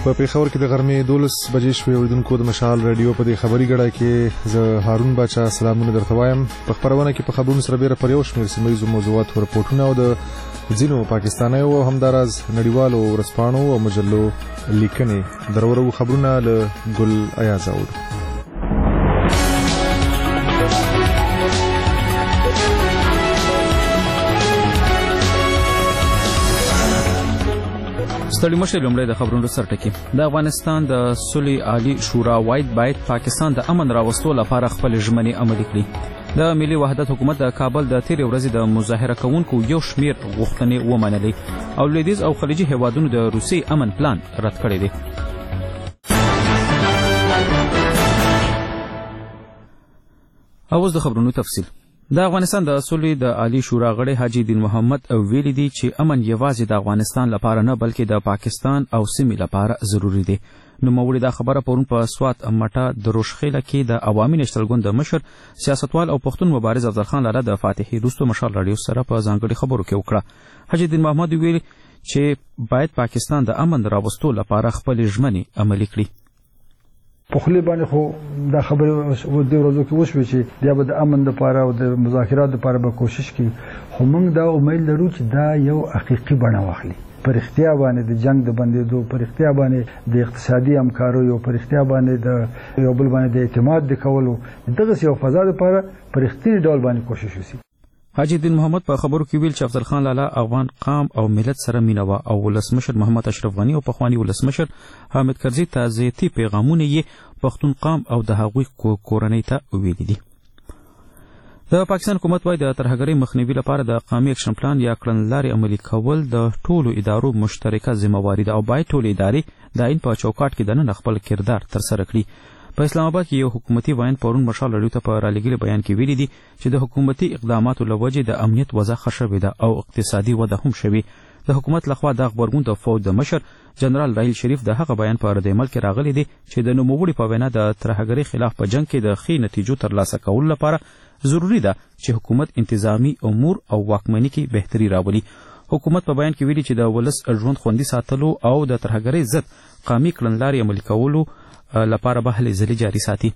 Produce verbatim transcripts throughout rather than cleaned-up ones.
په پیښور کې د غرمې دولس بجې شوې. اوریدونکو د مشال رادیو په دې خبري ګړه کې زه هارون باچا سلامونه درته وایم. په خبرونه کې په خبرونو سره بیره پر یو شمېر سیمه ییزو موضوعاتو رپورټونه او د ځینو پاکستانیو او همداراز نړیوالو ورځپاڼو او مجلو لیکنې درورو خبرونه له ګل ایاز اورو. ستړي مشر لومړی د خبرونو سرټکی. د افغانستان د صلح عالی شورا وایي باید پاکستان د امن راوستلو لپاره خپل ژمنې عملي کړي. د ملي وحدت حکومت د کابل د تیرې ورځې د مظاهره کوونکو یو شمیر غوښتنې ومنلې او لویدیځ او خلیجي هیوادونو د روسي امن پلان رد کړی دی. اوس د خبرونو تفصیل. د افغانستان د صلح د عالی شورا غړی حاجی دین محمد ویلي دی چې امن یوازې د افغانستان لپاره نه بلکې د پاکستان او سیمې لپاره ضروری دی. نوموړي دا خبره پرون په سوات مټه د روشخیله کې د عوامي نېشنل ګوند د مشر سیاستوال او پښتون مبارز افضل خان لاله د فاتحې وروسته مشال رادیو سره په ځانګړي خبرو کې وکړه. حاجی دین محمد ویلي چې باید پاکستان د امن راوستلو لپاره خپل ژمنې عملي کړي. په خلی باندې خو دا خبره و د ورځو کې وشوي چې بیا به د امن لپاره او د مذاکرات لپاره به کوشش کوي، خو موږ دا امید لرو چې دا یو حقیقي بڼه واخلي. پر اختیا باندې د جنگ د بندېدو، پر اختیا باندې د اقتصادي همکارو، یو پر اختیا باندې د یو بل باندې د اعتماد د کولو دغه یو فضا لپاره پر اختیاري ډول باندې کوشش وشي. حاجی دین محمد په خبرو کې ویل چې افضل خان لاله افغان قام او ملت سره مینه وه او ولسمشر محمد اشرف غنی او پخوانی ولسمشر حامد کرزي تعزیتي پیغامونه یې پښتون قام او د هغوی کورنۍ ته ویلي دي. د پاکستان حکومت وايي د ترهګرۍ مخنیوي لپاره د قومي اکشن پلان یا کړنلارې عملي کول د ټولو ادارو مشترکه ذمہواري ده او باید ټولې ادارې د عین په چوکاټ کې دننه خپل کردار ترسره کړي. په اسلام آباد کې یو حکومتي وایند پرون مشال رادیو ته په رالیږلي بیان کې ویلي دي چې د حکومتي اقداماتو له وجې د امنیت وضع ښه شوې ده او اقتصادي وده هم شوې. د حکومت لخوا د غبرګون د فوج د مشر جنرال راحیل شریف د هغه بیان په رد عمل کې راغلی دی چې د نوموړي په وینا د ترهګرۍ خلاف په جنگ کې د ښې نتیجو ترلاسه کولو لپاره ضروري ده چې حکومت انتظامی امور او واکمنۍ کې بهتري راولي. حکومت په بیان کې ویلي چې د ولس ژوند خوندي ساتلو او د ترهګرۍ ضد قومي کړنلارې عملي کولو لپاره به هلې ځلې جاري ساتي.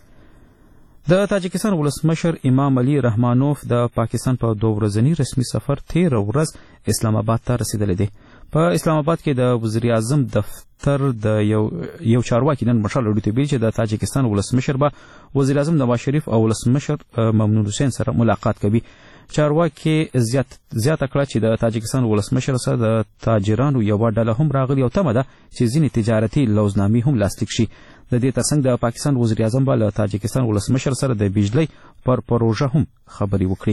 د تاجکستان ولسمشر امام علي رحمانوف د پاکستان په دوه ورځني رسمي سفر تېره ورځ اسلام آباد ته رسیدلی دی. په اسلام آباد کې د وزیر اعظم دفتر د یو یو چارواکي نن مشال رادیو ته ویلي چې د تاجکستان ولسمشر به وزیر اعظم نواز شریف او ولسمشر ممنون حسین سره ملاقات کوي. چارواکي زیات زیاته کړه چې د تاجکستان ولسمشر سره د تاجرانو یوه ډله هم راغلي او تمه ده چې ځینې تجارتي لوزنامې هم لاسلیک شي. د دې ترڅنګ د پاکستان وزیر اعظم به له تاجکستان ولسمشر سره د بجلی پر پروژه هم خبرې وکړي.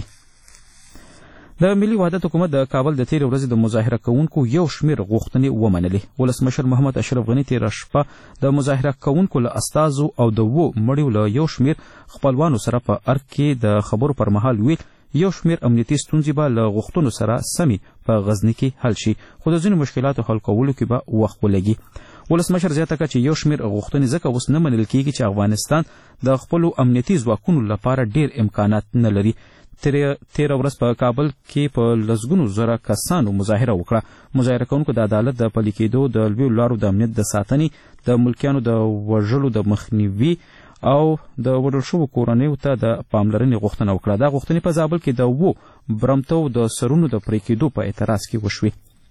د ملي وحدت حکومت د کابل د تیرې ورځې د مظاهره کوونکو یو شمیر غوښتنې ومنلې. ولسمشر محمد اشرف غني تیره شپه د مظاهره کوونکو له استازو او د اوو مړیو له یو شمیر خپلوانو سره په ارګ کې د خبرو پر مهال ویل یو شمیر امنیتي ستونزې به له غوښتنو سره سمې په غزني کې حل شي، خو د ځینو مشکلاتو حل کولو کې به وخت ولګي. ولسمشر زیاته کړه چې یو شمیر غوښتنې ځکه اوس نه منل کېږي چې افغانستان د خپلو امنیتي ځواکونو لپاره ډېر امکانات نه لري. تیره ورځ په کابل کې په لسګونو زره کسانو مظاهره وکړه. مظاهره کوونکو د عدالت د پلي کېدو، د لویو لارو د امنیت د ساتنې، د ملکیانو د وژلو د مخنیوي او د وژل شوو کورنیو ته د پاملرنې غوښتنه وکړه. دا غوښتنې په زابل کې د اوو برمتو د سرونو د پرې کېدو په اعتراض کې وشوې.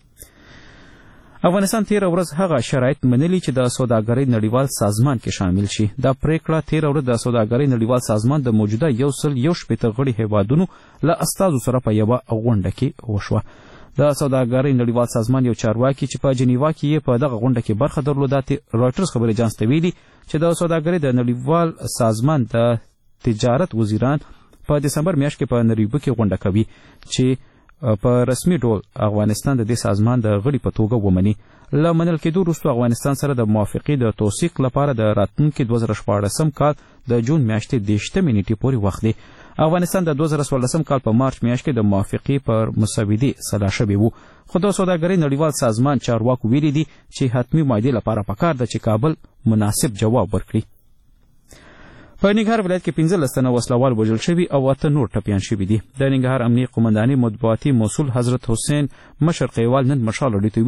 افغانستان تیره ورځ هغه شرایط منلي چې د سوداګرۍ نړیوال سازمان کې شامل شي. دا پریکړه تیره ورځ د سوداګرۍ نړیوال سازمان د موجوده یو سل یو شپېته غړي هیوادونو له استازو سره په یوه غونډه کې وشوه. د سوداګرۍ نړیوال سازمان یو چارواکي چې په جنیوا کې یې په دغه غونډه کې برخه درلوده راټرز خبري اجانس ته ویلي چې د سوداګرۍ د نړیوال سازمان د تجارت وزیران په دسمبر میاشت کې په نریوبي کې غونډه کوي چې په رسمي ډول افغانستان د دې سازمان د غړي په توګه ومني. له منل کېدو وروسته افغانستان سره د موافقې د توثیق لپاره د راتلونکي دوه زره شپاړسم کال د جون میاشتې دېرشمې نیټې پورې وخت دی. افغانستان د دوه زره څوارلسم کال په مارچ میاشت کې د موافقې پر مسودې سلا شوی و، خو د سوداګرۍ نړیوال سازمان چارواکو ویلي دي چې حتمي معاهدې لپاره پکار ده چې کابل مناسب جواب ورکړي. په ننګرهار ولایت کې پنځلس تنه وسلوال وژل شوي او اته نور ټپیان شوي دي. د ننګرهار امنیه قومندانۍ مطبوعاتي مسؤل حضرت حسین مشر قیوال نن مشال رادیو ته ویل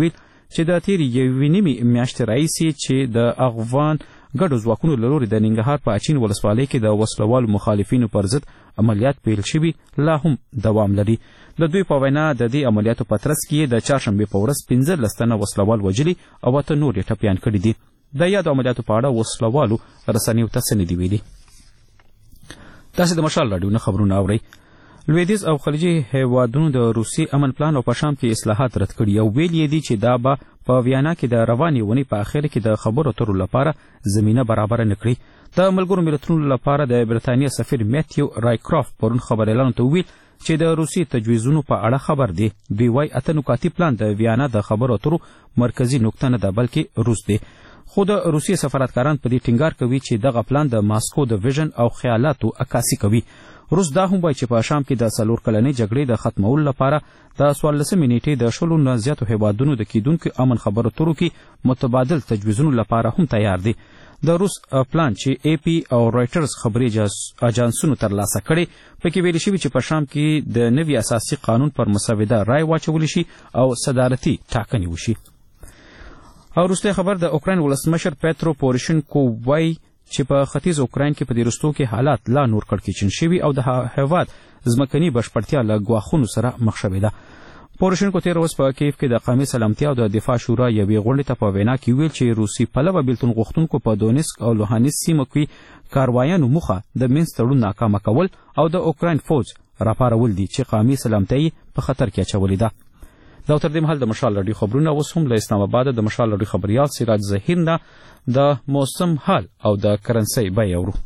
چې د تیر یوې نیمې میاشتې راهیسې چې د افغان ګډو ځواکونو له لوري د ننګرهار په اچین ولسوالۍ کې د وسلوالو مخالفینو پر ضد عملیات پیل شوي لا هم دوام لري. د دوی په وینا د دې عملیاتو په ترڅ کې د چهارشنبې په ورځ پنځلس تنه وسلوال وژلي او اته نور یې ټپیان کړي دي. د یادو عملیاتو په اړه وسلوالو رسنیو ته څه نه دي ویلي. تاسې د مشال راډیو نه خبرونه اورئ. لویدیځ او خلیجي هیوادونو د روسي امن پلان او په شام کې اصلاحات رد کړي او ویل یې دي چې دا به په ویانا کې د روانې اونۍ په اخر کې د خبرو اترو لپاره زمینه برابره نه کړي. د ملګرو ملتونو لپاره د برتانیا سفیر میتیو رایکرافت پرون خبریالانو ته وویل چې د روسي تجویزونو په اړه خبر دی. دوی وایي اته نکاتي پلان د ویانا د خبرو اترو مرکزي نقطه نه ده بلکې روس دی. خو د روسیې سفارتکاران په دې ټینګار کوي چې دغه پلان د ماسکو د ویژن او خیالاتو عکاسي کوي. روس دا هم وایي چې په شام کې د څلور کلنې جګړې د ختمولو لپاره د څوارلسمې نیټې د شلو نه زیاتو هیوادونو د کیدونکو امن خبرو اترو کې متبادل تجویزونو لپاره هم تیار دی. د روس پلان چې ای پی او رایټرز خبري اجانسونو ترلاسه کړي پکې ویل شوي چې په شام کې د نوي اساسي قانون پر مسوده رای واچول شي او صدارتي ټاکنې وشي. او وروستی خبر د اوکراین ولسمشر پیترو پوروشینکو وایي چې په ختیځ اوکراین کې په دې وروستو کې حالات لا نور کړکېچن شوي او د هېواد ځمکني بشپړتیا له ګواښونو سره مخ شوې ده. پوروشینکو تېره ورځ په کیف کې د قومي سلامتیا او د دفاع شورا یوې غونډې ته په وینا کې ویل چې روسي پلوه بېلتون غوښتونکو په دونیسک او لوهانسک سیمو کې کاروایانو موخه د مینسک تړون ناکامه کول او د اوکراین فوج راپارول دي چې قومي سلامتیا په خطر کې اچولې ده. دا تر دې مهال د مشال راډیو خبرونه اوس هم له اسلام آباد د مشال راډیو خبریال سراج ظهیر نه د موسم حال او د کرنسۍ بیې اورو.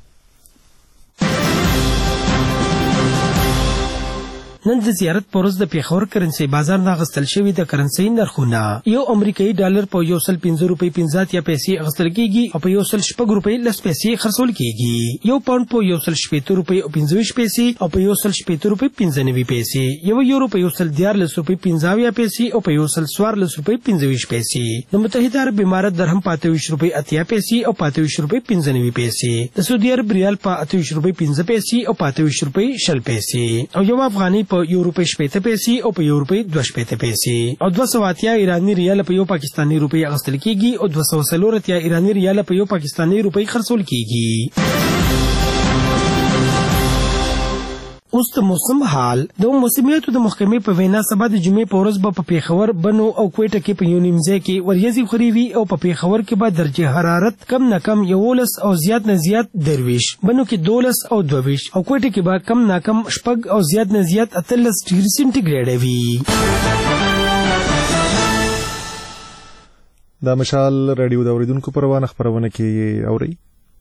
نن د زیارت پر ورځ د پیښور کرنسۍ بازار نه اخیستل شوي د کرنسۍ نرخونه یو امریکایي ډالر په یو سل پنځه روپۍ پنځه اتیا پیسې اخیستل کېږي او په یو سل شپږ روپۍ لس پیسې خرڅول کېږي. یو پاونډ په یو سل شپېته روپۍ او پنځه ویشت پیسې او په یو سل شپېته روپۍ پنځه نوي پیسې، یو یورو په یو سل دیارلس روپۍ پنځه اویا پیسې او په یو سل څوارلس روپۍ پنځه ویشت پیسې. د متحده عرب امارت درهم په اته ویشت روپۍ اتیا پیسې او په اته ویشت روپۍ پنځه نوي پیسې، د سعودي عرب ریال په اته ویشت روپۍ پنځه پیسې او په اته ویشت روپۍ شل پیسې، او یو افغانۍ په یو روپۍ شپېته پیسې او په یو روپۍ دوه شپېته پیسې، او دوه سوه اتیا ایراني ریال په یو پاکستاني روپۍ اخیستل کېږي او دوه سوه څلور اتیا ایراني ریال په یو پاکستاني روپۍ خرڅول کېږي. اوس د موسم حال. د موسمیاتو د محکمې په وینا سبا د جمعې په ورځ به په پیښور، بنو او کوټه کې په یو نیم ځای کې وریځې خورې وي او په پیښور کې به درجه حرارت کم نه کم یولس او زیات نه زیات درویش، بنو کې دولس او دوه ویشت او کوټه کې به کم نه کم شپږ او زیات نه زیات اتلس ډګري سینټیګریډ وي. دا مشال راډیو د اوریدونکو پروانه خبرونه کې اوري.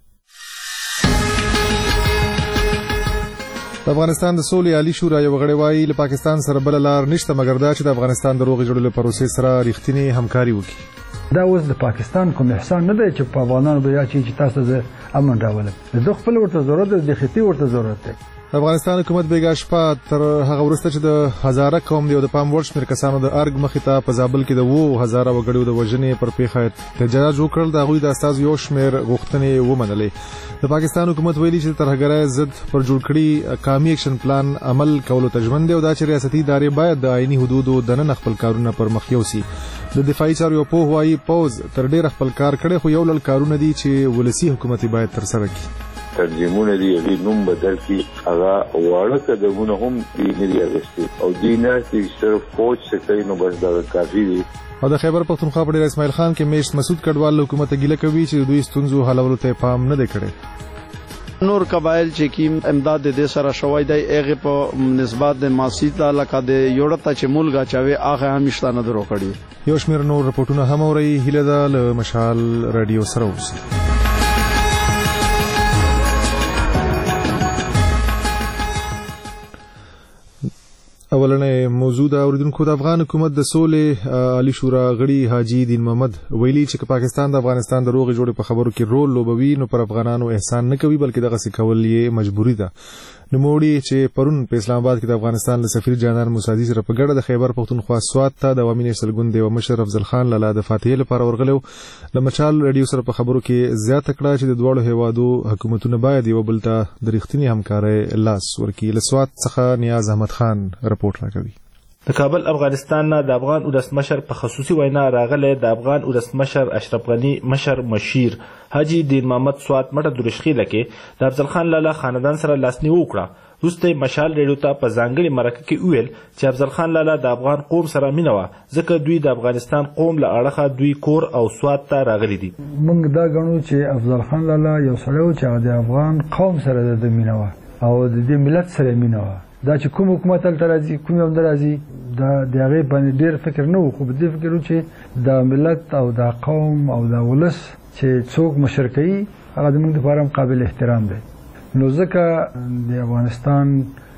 د افغانستان د سولې عالی شورا یو غړی وایي له پاکستان سره بل لار نشته مګر دا چې د افغانستان د روغې جوړولو پروسې سره ریښتینې همکاري وکړي. دا اوس د پاکستان کوم احسان نه دی چې په افغانانو بیا چې تاسو د امن راولم، د خپل ورته ضرورت دی، د خېټې ورته ضرورت دی. افغانستان حکومت بیګا شپه تر هغه وروسته چې د هزاره قوم دی او د پام وړ شمېر کسانو د ارګ مخې ته په زابل کې د اووه هزاره وګړو د وژنې پر پیښه احتجاج وکړ. د هغوی د استازو یو شمېر غوښتنې ومنلې. د پاکستان حکومت ویلي چې ترهګرۍ ضد پر جوړ کړي قومي اکشن پلان عمل کولو ته ژمن دی او دا چې ریاستي ادارې باید د آئیني حدودو دننه خپل کارونه پر مخ یوسي. د دفاعي چارو یو پوه وایي پوز تر ډېره خپل کار کړی خو یو لړ کارونه دي چې ولسي حکومت باید ترسره کړي. ترجمونه دی یوی نوم بدل کی هغه واړه قدمونه هم دی نه دی اغسطی او دی نه چې صرف فوج څخه کوي نو بس دا کافي دی. او د خیبر پختونخوا په ډېر اسماعیل خان کې میشت مسعود کډوال حکومت ګیله کوي چې دوی ستونزو حلولو ته پام نه دی کړی. نور قبایل چې کیم امداد د سره شوی دی هغه په نسبت د ماسیت علاقه د یوړه چې مولګه چاوي هغه همیشته نه درو کړی. یو شمیر نور رپورټونه هم اوري. هیله ده له مشال رادیو سره اوسئ. اولنې موضوع د اوریدونکو د افغان حکومت د سولې عالی شورا غړي حاجی دین محمد ویلي چې پاکستان د افغانستان د روغې جوړې په خبرو کې رول لوبوي نو پر افغانانو احسان نه کوي بلکې دغه څه کول یې مجبوري ده. نوموړي چې پرون په اسلام آباد کې د افغانستان له سفیر جانان موسادي سره په ګډه د خیبر پختونخوا سوات ته د عوامي نېشنل ګوند د مشر افضل خان لالا د فاتحې لپاره ورغلو. د مچال رادیو سره په خبرو کې زیاته کړه چې د دواړو هیوادو حکومتونه باید یو بل ته د رښتینې همکارۍ لاس ورکړي. له سوات څخه نیاز احمد خان رپورټ راکوي. د کابل افغانستان نه د افغان ولسمشر په خصوصي وینا راغلی د افغان ولسمشر اشرف غنی مشر مشیر حاجی دین محمد سوات مټه درشخیله کې د افضل خان لالا خاندان سره لاسنیوي وکړه. وروسته مشال ریډیو ته په ځانګړي مرکه کې وویل چې افضل خان لالا د افغان قوم سره مینه وه ځکه دوی د افغانستان قوم له اړخه دوی کور او سوات ته راغلي دي. موږ دا ګڼو چې افضل خان لالا یو سړی و چې د افغان قوم سره د مینه وه او د دې ملت سره مینه وه. دا چې کوم حکومت هلته راځي کوم هم نه راځي دا د هغې باندې ډېر فکر نه و، خو په دې فکر و چې دا ملت او دا قوم او دا ولس چې څوک مشر کوي هغه زموږ دپاره هم قابل احترام دی. نو ځکه د افغانستان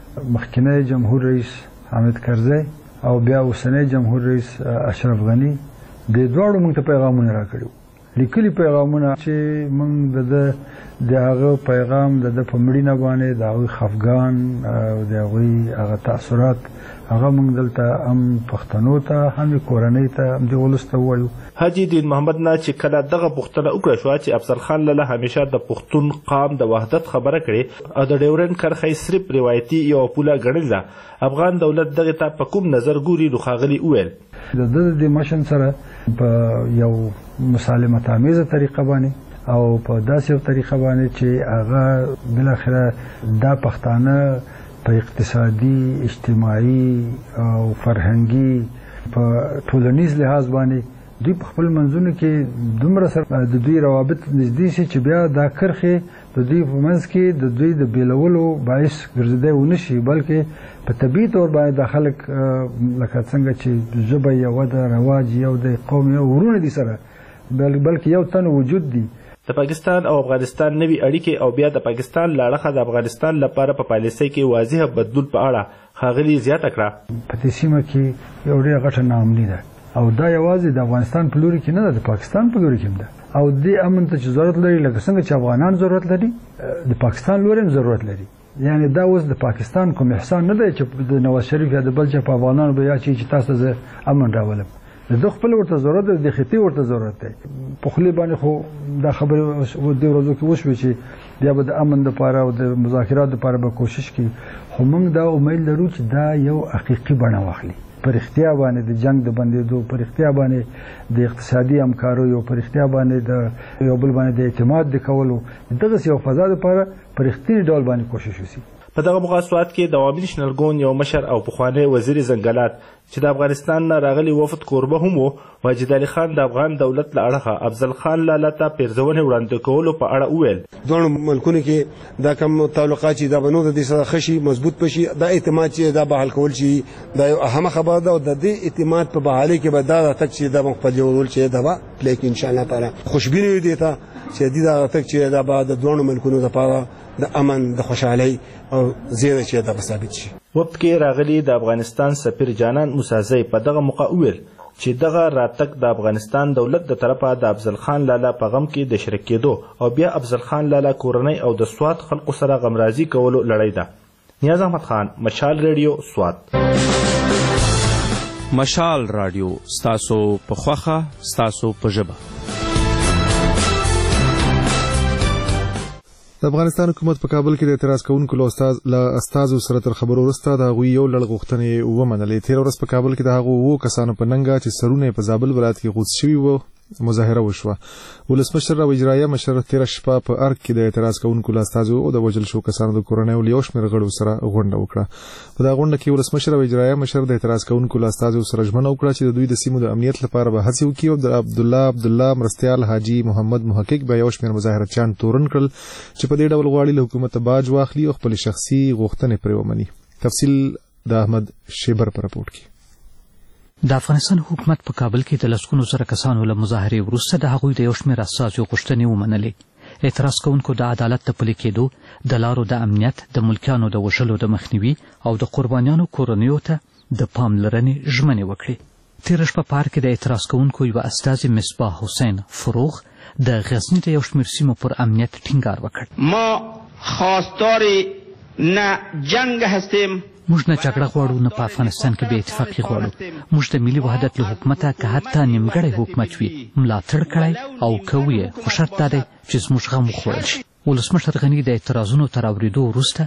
مخکنی جمهور رئیس حامد کرزی او بیا اوسنی جمهور رئیس اشرف غنی د دواړو موږ ته پیغامونه راکړي، لیکلي پیغامونه چې موږ د د هغه پیغام د په مړینه باندې د هغوی خفګان او د هغوی هغه تاثرات هغه موږ دلته هم پښتنو ته هم کورنۍ ته هم د ولس ته ووایو. حاجی دین محمد نه چې کله دغه پوښتنه وکړه شوه چې افضل خان لالا همیشه د پښتون قام د وحدت خبره کړې او د ډیورنډ کرښه صرف روایتي یوه پوله ګڼلې ده، افغان دولت دغې ته په کوم نظر ګوري؟ نو ښاغلي وویل د ده د دې مشن سره په یو مسالمت آمیزه طریقه باندې او په داسې یو طریقه باندې چې هغه بالاخره دا پښتانه په اقتصادي اجتماعي او فرهنګي په ټولنیز لحاظ باندې دوی په خپل منځونو کې دومره سره د دوی روابط نږدې شي چې بیا دا کرښې د دوی په منځ کې د دوی د بیلولو باعث ګرځېدی ونه شي، بلکې په طبیعي طور باندې دا خلک لکه څنګه چې ژبه یوه ده، رواج یو دی، قوم یو، ورونه دي سره، بلکې یو تن وجود دی. د پاکستان او افغانستان نوي اړیکې او بیا د پاکستان له اړخه د افغانستان لپاره په پالیسۍ کې واضح بدلون په اړه ښاغلي زیاته کړه په دې سیمه کې یو ډېره غټه ناامني ده او دا یوازې د افغانستان په لوري کې نه ده، د پاکستان په لوري کې هم ده او دې امن ته چې ضرورت لري لکه څنګه چې افغانان ضرورت لري د پاکستان لوري هم ضرورت لري. یعنی دا اوس د پاکستان کوم احسان نه دی چې د نواز شریف یا د بل چا په افغانانو به یا چې تاسو زه امن راولم، د خپل ورته ضرورت دی، د خطي ورته ضرورت دی. په خولې باندې خو دا خبرې دې ورځو کې وشوې چې بیا به د امن دپاره او د مذاکراتو دپاره به کوشش کوي، خو موږ دا امید لرو چې دا یو حقیقي بڼه واخلي، په رښتیا باندې د جنگ د بندېدو، په رښتیا باندې د اقتصادي همکاریو، په رښتیا باندې د یو بل باندې د اعتماد د کولو دغسې یو فضا دپاره په رښتیني ډول باندې کوشش وشي. په دغه مقاصد کې د عوامي شنرګون یو مشر او پخوانی وزیر ځنګلات چې د افغانستان نه راغلي وفد کوربه هم و، واجد علي خان د افغان دولت له اړخه افضل خان لالا ته پیرزونې وړاندې کولو په اړه وویل دواړو ملکونو کې دا کوم تعلقات چې دا به نو د دې سره ښه شي، مضبوط بشي، دا اعتماد چې دا بحال کول شي دا یو اهمه خبره ده او د دې اعتماد په بحالۍ کې به دا راتګ چې دا موږ په دې ورول چې دا به لیکن انشاءالله تعالی خوشبیني وي دې ته چې دې دا راتګ چې دا به د دواړو ملکونو لپاره د امن د خوشحالۍ او زیره چې دا به ثابت شي. وفد کې راغلي د افغانستان سفیر جانان موسازی په دغه موقع وویل چې دغه راتګ د افغانستان دولت د طرفه د افضل خان لالا په غم کې د شریک کېدو او بیا افضل خان لالا کورنۍ او د سوات خلکو سره غمرازي کولو لړۍ ده. نیاز احمد خان، مشال ریډیو، سوات. مشال رادیو ستاسو په خوخه ستاسو په ژبه. د افغانستان حکومت په کابل کې د اعتراض کوونکو له استازو سره تر خبرو وروسته د هغوی یو لړ غوښتنې ومنلې. تېره ورځ په کابل کې د هغو اوو کسانو په ننګه چې سرونه یې په زابل ولایت کې غوڅ شوي وو مظاهره وشوه. ولسمشر او اجرایه مشر تېره شپه په ارګ کې د اعتراض کوونکو له استازو او د وژل شوو کسانو د کورنیو له یو شمېر غړو سره غونډه وکړه. په دغه غونډه کې ولسمشر او اجرایه مشر د اعتراض کوونکو له استازو سره ژمنه وکړه چې د دوی د سیمو د امنیت لپاره به هڅې وکړي او د عبدالله عبدالله مرستیال حاجي محمد محقق به یو شمېر مظاهرچیان تورن کړل چې په دې ډول غواړي له حکومته باج واخلي او خپلې شخصي غوښتنې پرې ومني. تفصیل د احمد شیبر په رپورټ کې. د افغانستان حکومت په کابل کې د لسګونو زره کسانو له مظاهرې وروسته د هغوی د یو شمېر اساسي غوښتنې ومنلې. اعتراض کوونکو د عدالت د پلي کېدو، د لارو د امنیت، د ملکیانو د وژلو د مخنیوي او د قربانیانو کورنیو ته د پاملرنې ژمنې وکړې. تېره شپه په ارګ کې د اعتراض کوونکو یوه استازي مصباح حسین فروغ د غزني د یو شمېر سیمو پر امنیت ټینګار وکړ. ما خواستار نه جنگ هستیم، موږ نه جګړه غواړو، نه په افغانستان کې بې اتفاقي غواړو. موږ د ملي وحدت له حکومته که حتی نیمګړی حکومت وي ملاتړ کړی او کوو یې، خو شرط دا دی چې زموږ غم وخوړل شي. ولسمشر غني د اعتراضونو تر اورېدو وروسته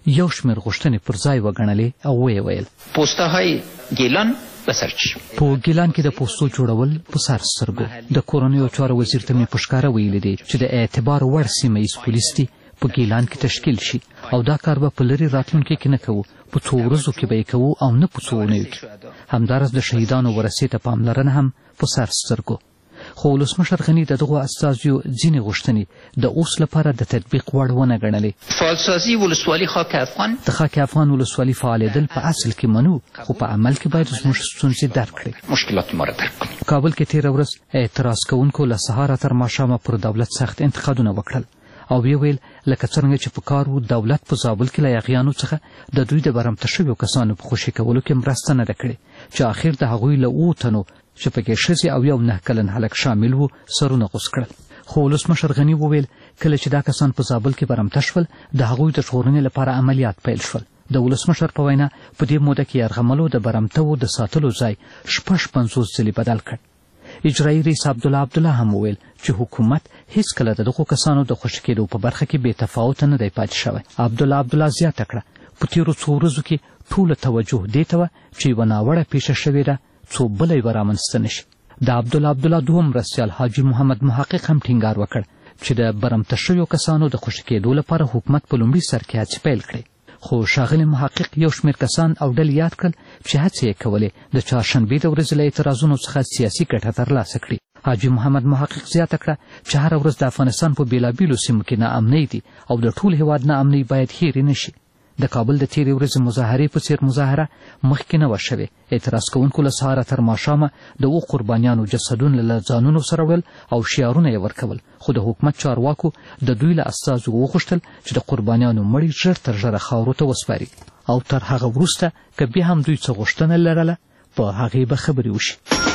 یو شمېر غوښتنې پر ځای وګڼلې او ویې ویل پوسته‌های گیلان بسرچ په ګیلان کې د پوستو جوړول په سر سترګو د کورنیو چارو وزیر ته مې په ښکاره ویلي دي چې د اعتبار وړ سیمه ییز پولیس دي په ګیلان کې تشکیل شي او دا کار به په لرې راتلونکي کې نه کوو، په څو ورځو کې به یې کوو او نه په څو اونیو کې. همداراز د شهیدانو ورثې ته پاملرنه هم په سر سترګو. خو ولسمشر غني د دغو استازیو ځینې غوښتنې د اوس لپاره د تطبیق وړ ونه ګڼلې. فعالسازي ولسوالي خاک افغان د خاک افغان ولسوالي فعالېدل په اصل کې منو، خو په عمل کې باید زموږ ستونزې درک کړي. مشکلات ما را درک کړي. کابل کې تېره ورځ اعتراض کوونکو له سهاره تر ماښامه پر دولت سخت انتقادونه وکړل او ویې ویل لکه څرنګه چې په کار و دولت په زابل کې له یاغیانو څخه د دوی د برمته شویو کسانو په خوشي کولو کې مرسته نه ده کړې، چې آخر د هغوی له اوو تنو چې پکې ښځې او یو نه کلن هلک شامل وو سرونه غوڅ کړل. خو ولسمشر غني وویل کله چې دا کسان په زابل کې برمته شول د هغوی د ژغورنې لپاره عملیات پیل شول. د ولسمشر په وینا په دې موده کې یرغملو د برمتو د ساتلو ځای شپږ پنځوس ځلې بدل کړ. اجرایي رئیس عبدالله عبدالله هم وویل چې حکومت هیڅکله د دغو کسانو د خوشي کېدو په برخه کې بې تفاوته نه دی پاتې شوی. عبدالله عبدالله زیاته کړه په تېرو څو ورځو کې ټوله توجه دې ته وه چې یوه ناوړه پیښه شوې ده څو بله یې به رامنځته نه شي. د عبدالله عبدالله دوهم مرستیال حاجي محمد محقق هم ټینګار وکړ چې د برمته شویو کسانو د خوشي کېدو لپاره حکومت په لومړي سر کې هڅې پیل کړې. خو ښاغلي محقق یو شمېر کسان او ډلې یاد کړل چې هڅې یې کولې د چهارشنبې د ورځې له اعتراضونو څخه سیاسي ګټه ترلاسه کړي. حاجي محمد محقق زیاته کړه چې هره ورځ د افغانستان په بېلابېلو سیمو کې ناامنۍ دي او د ټول هېواد ناامنۍ باید هېرې نه شي. د کابل د تېرې ورځې مظاهرې په څېر مظاهره مخکې نه وه شوې. اعتراض کوونکو له سهاره تر ماښامه د اوو قربانیانو جسدونه له ځانونو سره وړل او شعارونه یې ورکول، خو د حکومت چارواکو د دوی له استازو وغوښتل چې د قربانیانو مړي ژر تر ژره خاورو ته وسپاري او تر هغه وروسته که بیا هم دوی څه غوښتنه لرله په هغې به خبرې وشي.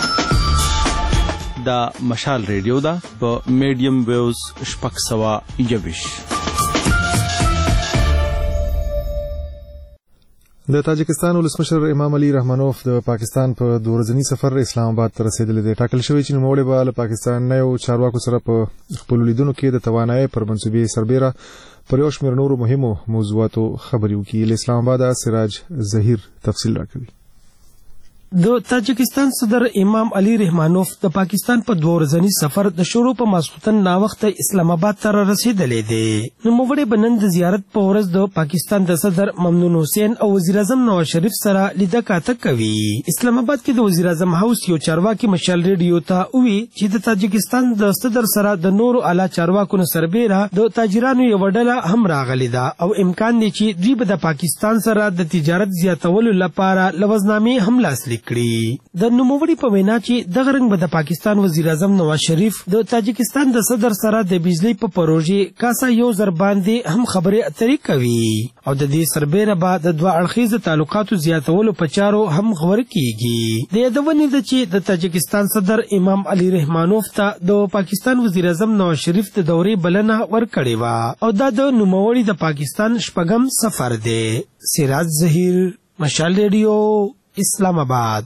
دا مشال ریډیو ده په میډیم ویوز شپږ سوه یوویشت. د تاجکستان ولسمشر امام علي رحمانوف د پاکستان په دوه ورځني سفر اسلام آباد ته رسیدلی دی. ټاکل شوی چې نوموړی به له پاکستانیو چارواکو سره په خپلو لیدنو کې د توانایۍ پر منصوبې سربیره پر یو شمېر نورو مهمو موضوعاتو خبرې وکړي. له اسلام آباده سراج ظهیر تفصیل راکوي. د تاجکستان صدر امام علي رحمانوف د پاکستان په دوه ورځني سفر د شروع په ماسخوتن ناوخته اسلام آباد ته رسیدلی دی. نوموړی به نن د زیارت په ورځ د پاکستان د صدر ممنون حسین او وزیر اعظم نواز شریف سره لیده کاته کوي. اسلام آباد کې د وزیر اعظم هاوس یو چارواکي مشال ریډیو ته ووی چې د تاجکستان د صدر سره د نورو اعلی چارواکو نه سربیره د تاجرانو یوه ډله هم راغلې ده او امکان دی چې دوی به د پاکستان سره د تجارت زیاتولو لپاره لوزنامې هم لاسلیک کړي. د نوموړي په وینا چې دغه رنګ به د پاکستان وزیر اعظم نواز شریف د تاجکستان د صدر سره د بجلی په پروژې کاسا یو زر باندې هم خبرې اترې کوي او د دې سربیره به د دوه اړخیزه تعلقاتو زیاتولو په چارو هم غور کیږي. د یادونې ده چې د تاجکستان صدر امام علي رحمانوف ته د پاکستان وزیر اعظم نواز شریف د دورې بلنه ورکړې وه او دا د نوموړي د پاکستان شپږم سفر دی. سراج ظهیر، مشال ریډیو، اسلام آباد.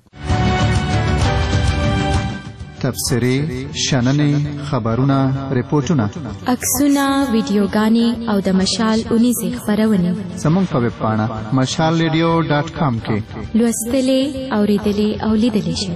تبصرې، شننې، خبرونه، ریپورتونه، عکسونه، ویډیوګانې او د مشال اونیزې خپرونې زموږ په ویب پاڼه مشال ریډیو ډاټ کام کې لوستلې، اورېدلې او لیدلې شئ.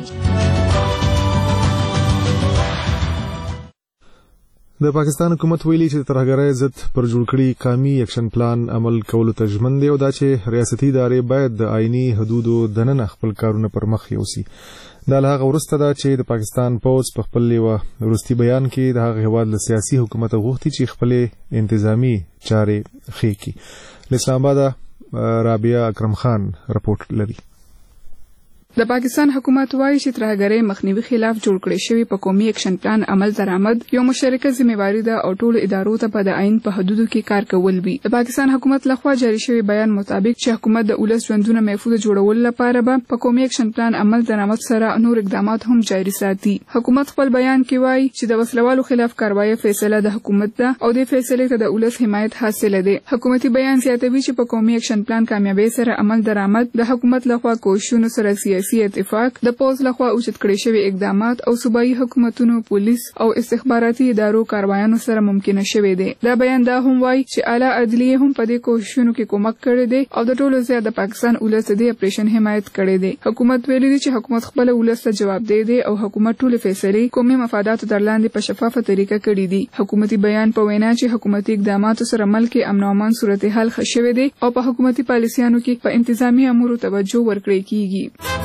د پاکستان حکومت ویلي چې د ترهګرۍ ضد پر جوړ کړي قومي اکشن پلان عمل کولو ته ژمن دی او دا چې ریاستي ادارې باید د آئیني حدودو دننه خپل کارونه پر مخ یوسي. دا له هغه وروسته ده چې د پاکستان پوځ په خپل یوه وروستي بیان کې د هغه هېواد له سیاسي حکومت غوښتي چې خپلې انتظامي چارې ښې کړي. له اسلام آباده رابعه اکرم خان رپورټ لري. د پاکستان حکومت وایي چې ترهګرۍ مخنیوي خلاف جوړ کړی شوی په قومي اکشن پلان عمل درآمد یو مشترکه ذمہواری ده او ټولو ادارو ته په د عین په حدودو کې کار کول وي. د پاکستان حکومت لخوا جاری شوی بیان مطابق چې حکومت د ولس ژوندونه محفوظ جوړول لپاره به په قومي اکشن پلان عمل درآمد سره نور اقدامات هم جاری ساتي. حکومت خپل بیان کې وایي چې د وسلوالو خلاف کاروایی فیصله د حکومت ده او د فیصلې ته د ولس حمایت حاصل ده. حکومتي بیان زیاتوي چې په قومي اکشن پلان کامیابی سره عمل درآمد د حکومت لخوا کوښښونو سره سیاسي اتفاق د پوز لخوا اوچت کړي شوی اقدامات او صوبایي حکومتونو پولیس او استخباراتي ادارو کاروایانو سره ممکنه شوی دی. دا بیان دا هم وایي چې اعلی عدلیه هم په دې کوښښونو کې کومک کړی دی او د ټولو زیات د پاکستان ولس د اپریشن حمایت کړی دی. حکومت ویلي دی چې حکومت خپل ولس ته جواب دی دی او حکومت ټول فیصلې قومي مفاداتو تر لاندې په شفافه طریقه کړې دي. حکومتي بیان په وینا چې حکومتي اقداماتو سره ملک امن او امان صورتحال ښه شوی دی او په حکومتي پالیسیانو کې په انتظامی امورو توجه ورکړل کیږي.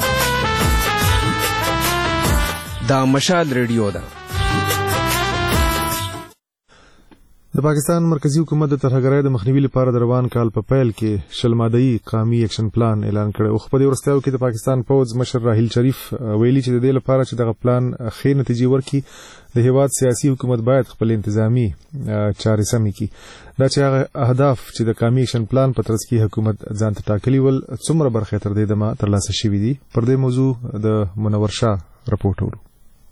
دا مشال ریډیو ده. د پاکستان مرکزی حکومت د ترهګرۍ د مخنیوي لپاره د روان کال په پیل کې شل ماده‌ای قومي اکشن پلان اعلان کړ او په دې ورستیاو کې د پاکستان پوز مشر راحیل شریف ویلي چې د دې لپاره چې دغه پلان ښې نتیجې ورکړي د هیواد سیاسي حکومت باید خپل انتظامی چارې سمې کړي. دا چې هغه اهداف چې د قومي اکشن پلان په ترڅ کې حکومت ځان ته ټاکلي ول څومره برخه تر دې دمه ترلاسه شوې دي. پر دې موضوع د منور شاه رپورټ ورو.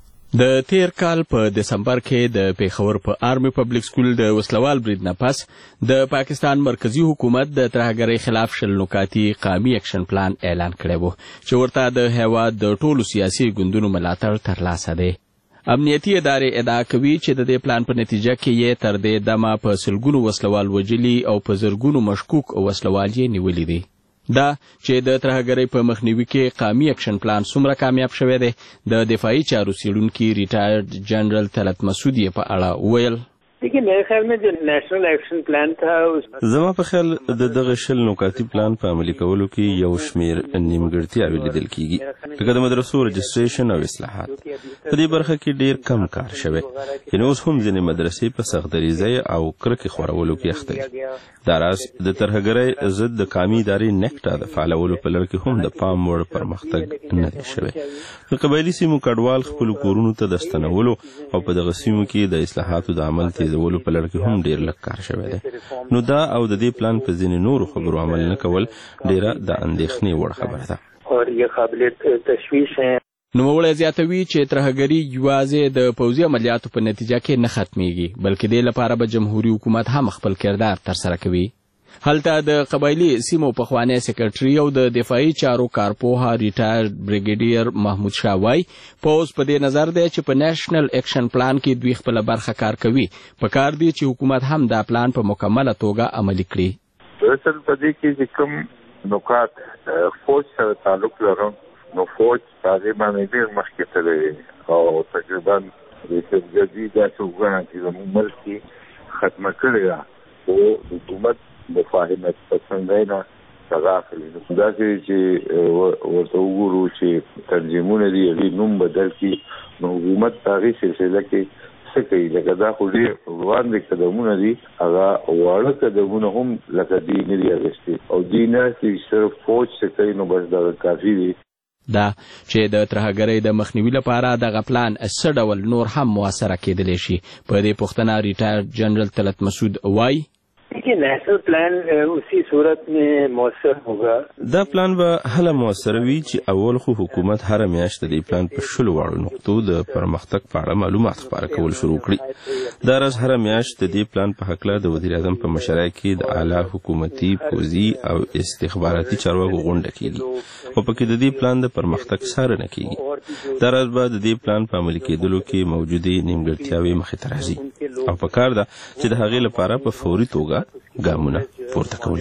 د تیر کال په دسمبر کې د پیښور په آرمي پبلک سکول د وسلوال برید نه پس د پاکستان مرکزی حکومت د ترهګرۍ خلاف شل نکاتي قومي اکشن پلان اعلان کړی و چې ورته د هیواد د ټولو سیاسي ګوندونو ملاتړ ترلاسه دی. امنیتي ادارې ادعا کوي چې د دې پلان په نتیجه کې یې تر دې دمه په سلګونو وسلوال وژلي او په زرګونو مشکوک وسلوال یې نیولي دي. دا چې د ترهګرۍ په مخنیوي کې قومي اکشن پلان څومره کامیاب شوی دی د دفاعي چارو څیړونکي ریټایرډ جنرال طلعت مسعود یې په اړه وویل. देखिए मेरे ख्याल में जो नेशनल एक्शन प्लान था زما په خیال د دغه شل نکاتي پلان په عملي کولو کې یو شمیر نیمګړتیاوې لیدل کیږي لکه د مدرسو رجسټریشن او اصلاحات. په دې برخه کې ډیر کم کار شوی یعنی اوس هم ځینې مدرسې په سختدریزۍ او کرکې خورولو کې اخته دي. دا راز د ترهګرۍ ضد د قومي ادارې نکټا د فعالولو په لړ کې هم د پام وړ پرمختګ نه دی شوی. په قبایلي سیمو کډوال خپل کورونو ته د ستنولو او په دغه سیمو کې د اصلاحاتو د عمل تیزولو په لړ کې هم ډیر لږ کار شوی دی. نو دا او د دې پلان په ځینې نورو خبرو عمل نه کول ډیره د اندېښنې وړ خبره ده. اور یہ قابل تشویش ہے. نوموړی زیاتوي چې ترهګري یوازې د پوځي عملیاتو په نتیجه کې نه ختمیږي بلکې دې لپاره به جمهوریت حکومت هم خپل کردار ترسره کوي. هلته د قبایلي سیمو پخوانی سیکرټري او د دفاعي چارو کارپوها ریټایرډ بریګیډیر محمود شاه وایي پوز په دې نظر دی چې په نېشنل اکشن پلان کې دوی خپل برخه کار کوي. په کار دی چې حکومت هم دا پلان په مکمله توګه عملي کړي. اصل په دې کې چې کوم نکات فوج سره تعلق لري نو فوج هغه باندې ډېر مخکې تللی او تقریبا د سرګردي دا څوګانه چې زموږ ملک کې ختمه کړې ده او حکومت مفاهمت پسندۍ نه سزا اخلي. دا چې ورته وګورو چې تنظیمونه دي هغې نوم بدل کړي نو حکومت په هغې سلسله کې څه کوي لکه دا خو ډېر روان دي قدمونه دي هغه واړه قدمونه هم لکه دوی نه دي اخیستي او دوی نه چې صرف فوج څه کوي نو بس دغه کافي دي. دا چې د ترهګرۍ د مخنیوي لپاره دغه پلان څه ډول نور هم موثره کېدلی شي. په دې پوښتنه ریټایرډ جنرال طلعت مسعود وایي देखिए नेशनल प्लान उसी सूरत में मौसर होगा. دا پلان به هله موثر وي چې اول خو حکومت هر میاشت د پلان په شلو واړو نقطو د پرمختګ په اړه معلومات خپاره کول شروع کړي. دا راز هر میاشت د دې پلان په حق له د وزیر اعظم په مشرۍ کې د اعلی حکومتي پوځي او استخباراتي چارواکو غونډه کیږي او پکې د دې پلان د پرمختګ څارنه کیږي. دا راز به د دې پلان په عملي کېدلو کې موجودې نیمګړتیاوې مخې ته راځي او پکار ده چې د هغې لپاره په فوري توګه ګامونه پورته کول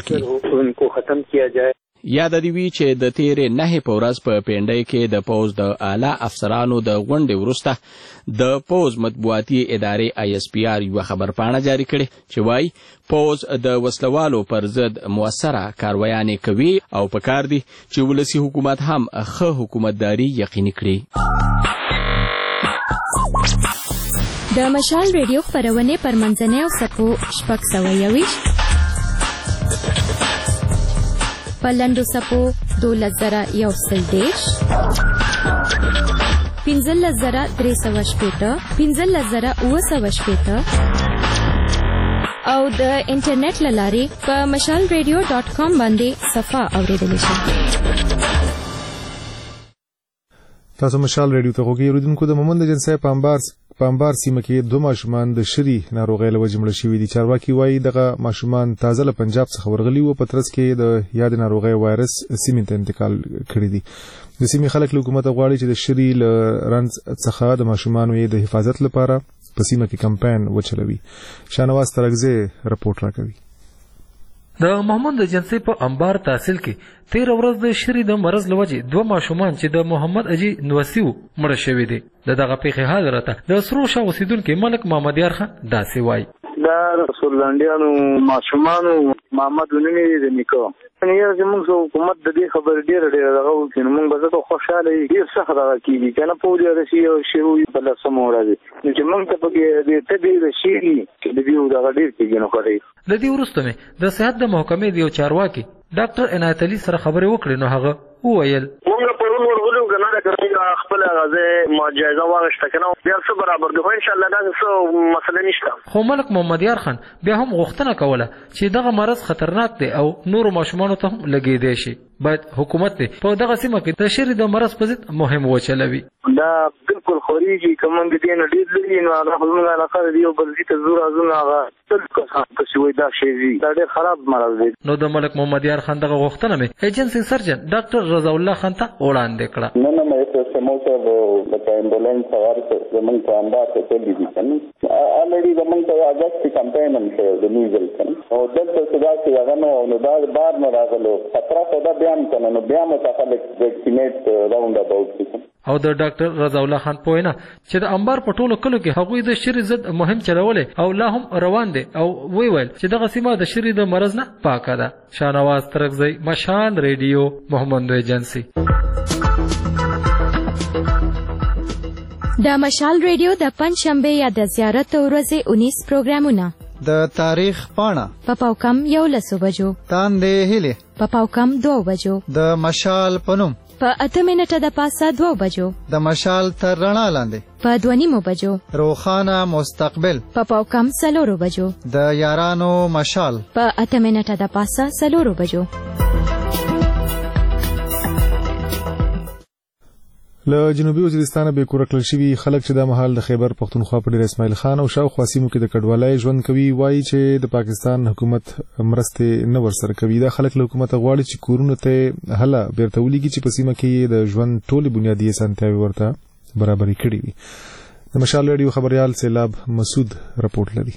کیږي. یاد دی وی چې د تیرې نهې په ورځ په پینډۍ کې د پوز د اعلی افسرانو د غونډې وروسته د پوز مطبوعاتي ادارې آی اس پی آر یو خبرپاڼه جاری کړې چې وایي پوز د وسلوالو پر ضد موثره کاروایانې کوي او پکار دی چې ولسي حکومت هم ښه حکومتداري یقیني کړي. د مشال ریډیو خپرونې پر منځنۍ او سپو شپږ سوه یویشت په لنډو څپو دولس زره یو سل دېرش پنځلس زره درې سوه شپېته پنځلس زره اووه سوه شپېته او د انټرنیټ له لارې په مشال ریډیو ډاټ کام باندې صفحه اورېدلی شئ. تاسو مشال ریډیو ته غوږی اوریدونکو د مومند جنسي په انبار په انبار سیمه کې دوه ماشومان د شری ناروغۍ له وجې مړه شوي دي. چارواکي وایي دغه ماشومان تازه له پنجاب څخه ورغلي وو، په ترڅ کې د یاد ناروغۍ وایرس سیمې ته انتقال کړی دي. د سیمې خلک له حکومت غواړي چې د شری له رنځ څخه د ماشومانو د حفاظت لپاره په سیمه کې کمپاین وچلوي. شانواز ترغزه رپورټ راکوي. د محمد جنسي په انبار تحصیل کې تیر ورځ د شری د مرض لوجې دوه ماشومان چې د محمد اجي نوسیو مړه شوي دي. د دغه پیښې حال راته د سرو شاه اوسیدونکي ملک محمد یار خان داسې وایي. دا رسول لاندیانو ماشومانو محمد ونی د نیکو نه یې زموږ حکومت د دې خبر ډیر ډیر دغه وکړي. موږ به زه خوشاله ډیر څه دغه کیږي کنه په دې رسي او شروع په لاسه مورا دي چې موږ ته په دې ته دې شيري چې دې دغه ډیر کیږي نو کوي. د دې وروسته مې د صحت د محکمې د یو چارواکي ډاکټر عنایت علي سره خبرې وکړې نو هغه وویل موږ په ورور ورغلو کنه دا خپل غزه معجزه واغشته کنه بیا څه برابر دی ان شاء الله دا څه مسله نشته. خو ملک محمد یار خان بیا هم غوښتنه کوله چې دغه مرض خطرناک دی او نور ماشومان ته هم لګیدي شي. باید حکومت په دغه سیمه کې د شری د مرض په ضد مهم وچلوي. دا بالکل خوريږي کوم د دې نه ډیر لري نو هغه خپلونه علاقه دی او بل ته زور ازونه هغه څه څه شوی دا شی دی دا ډیر خراب مرض دی. نو د ملک محمد یار خان دغه غوښتنه مې ایجنسی سرجن ډاکټر رضا الله خان ته وړاندې کړه. نه نه مې څه موټر د امبولانس ورته زمونږ په انبار ته تللی دي کنه الریډي زمونږ ته اگست کمپاین هم شوی د میزل کنه او دلته صدا چې هغه نو بعد بار نه راغلو خطر خدا بیان کنه نو بیا مو خلک ویکسینیټ راوند اباوت. او د ډاکټر رضا الله خان پوینه چې د انبار په ټولو کلو کې هغوی د شری ضد مهم چلولې او لا هم روان دي او وی ویل چې دغه سیمه د شری د مرض نه پاکه ده. شانواز ترغزی مشال ریډیو محمد ایجنسی. د مشال ریډیو د پنځ شنبه یا د زیارت ورځې اونیس پروګرامونه د تاریخ پاڼه په پاوکم یو لسو بجو، تاندې هیله په پاوکم دو بجو، د مشال پنوم په اته منټه د پاسه دو بجو، د مشال تر رڼا لاندې په دوه نیمو بجو، روخانه مستقبل په پاوکم سلورو بجو، د یارانو مشال په اته منټه د پاسه سلورو بجو. له جنوبي وزیرستان به کور کړل شوي خلک چې د مهال د خیبر پختونخوا په ډیر اسماعیل خان او شاوخوا سیمو کې د کډوالۍ ژوند کوي وایي چې د پاکستان حکومت مرستې نه ورسره کوي. دا خلک له حکومت غواړي چې کورونه ته هله بیرته ولېږي چې په سیمه کې د ژوند ټولې بنیادي اسانتیاوې ورته برابرې کړې وي. د مشال ریډیو خبريال سیلاب مسعود رپورټ لري.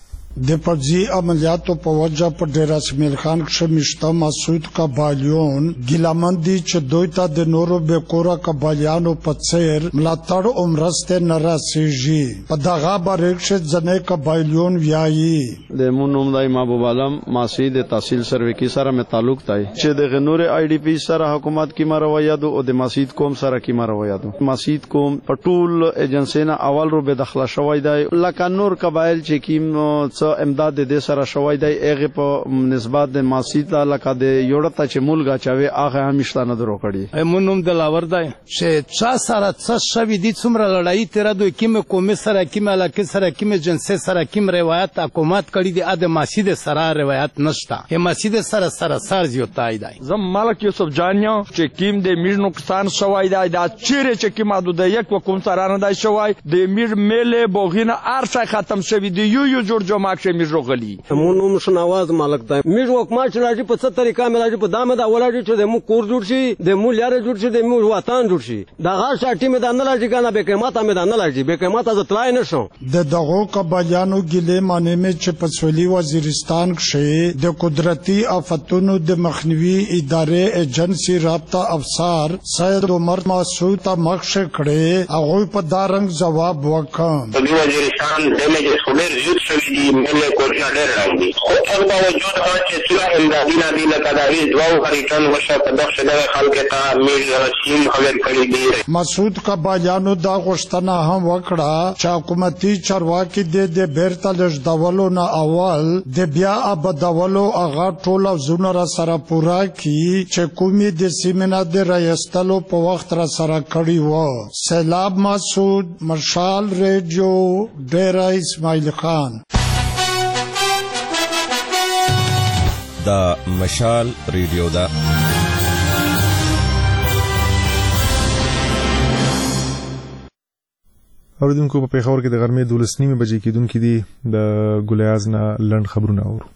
د پرځي عملیاتو په وجه په ډیر اسماعیل خان کې مشته مسعود قبالیون ګلامندي چې دوی ته د نورو به کورا قبالیانو په څیر ملاتړ او مرسته نه راسیږي. په دغه باندې چې ځنې قبالیون ویایي د مونوم دای محبوب عالم ماسید تحصیل سروې کې سره مې تعلق تای چې د غنور آی ډی پی سره حکومت کی مرویا دو او د ماسید قوم سره کی مرویا دو ماسید قوم په ټول ایجنسینا اول رو به داخله شوی دی لکه نور قبایل چې کیم څو امداد د دې سره شوی دی هغه په نسبت د ماسید علاقه د یوړه چې مولګه چاوي هغه همیشته نه درو کړی. مونوم د لاور دی چې چا سره څه شوی دي څومره لړۍ تیر دوی کیمه قومي سره کیمه علاقه سره کیمه جنسي سره کیم روایت حکومت کړی دی د ماسید سره روایت نشته. ه ماسید سره سره سر زیاتای دی. زم ملک یوسف جانیا چې کیم د میر نقصان شوی دی دا چیرې چې کیمه د یک حکومت سره نه دی شوی د میر میله بوغینه ارشای ختم شوی دی یو یو جوړ جوړ ماکشه میر روغلی مونوم شنواز مالک دی میر حکومت راځي په څه طریقه مې راځي په دامه دا ولاړی چې د مو کور جوړ شي د مو لاره جوړ شي د مو وطن جوړ شي دا غا شاټی مې د نه راځي کنه به قیمت مې د نه راځي به قیمت از تلای نشو. د دغه قبالیانو ګلې معنی مې چې په سولي وزیرستان کې د قدرتي آفتونو د مخنیوي ادارې ایجنسی رابطه افسر سید عمر مسعود ته مخشه کړي هغه په دارنګ جواب وکړ. په وزیرستان د مې څولر یوت شوی دی مې کوټه ډېر راځي خو تر باوجود هغه چې سلا امدادي نه دی لکه دا وی دواو خریدان وشو په دغه ډول خلک ته مې رسیم خبر کړی دی. مسعود قبالیانو دا غوښتنه هم وکړه چې حکومتي چارواکي د دې بیرته لږدولو نه اول د بیا ابدولو هغه ټول زونه را سره پورا کی چې کومي د سیمنا د رایستلو په وخت را سره کړی و. سیلاب مسعود مشال ریډیو ډیر اسماعیل خان. دا مشال ریډیو دا اوریدونکو په پیښور کې د غرمې دولس نیمې بجې کېدونکې دي د ګلیاز نه لنډ خبرونه اورو.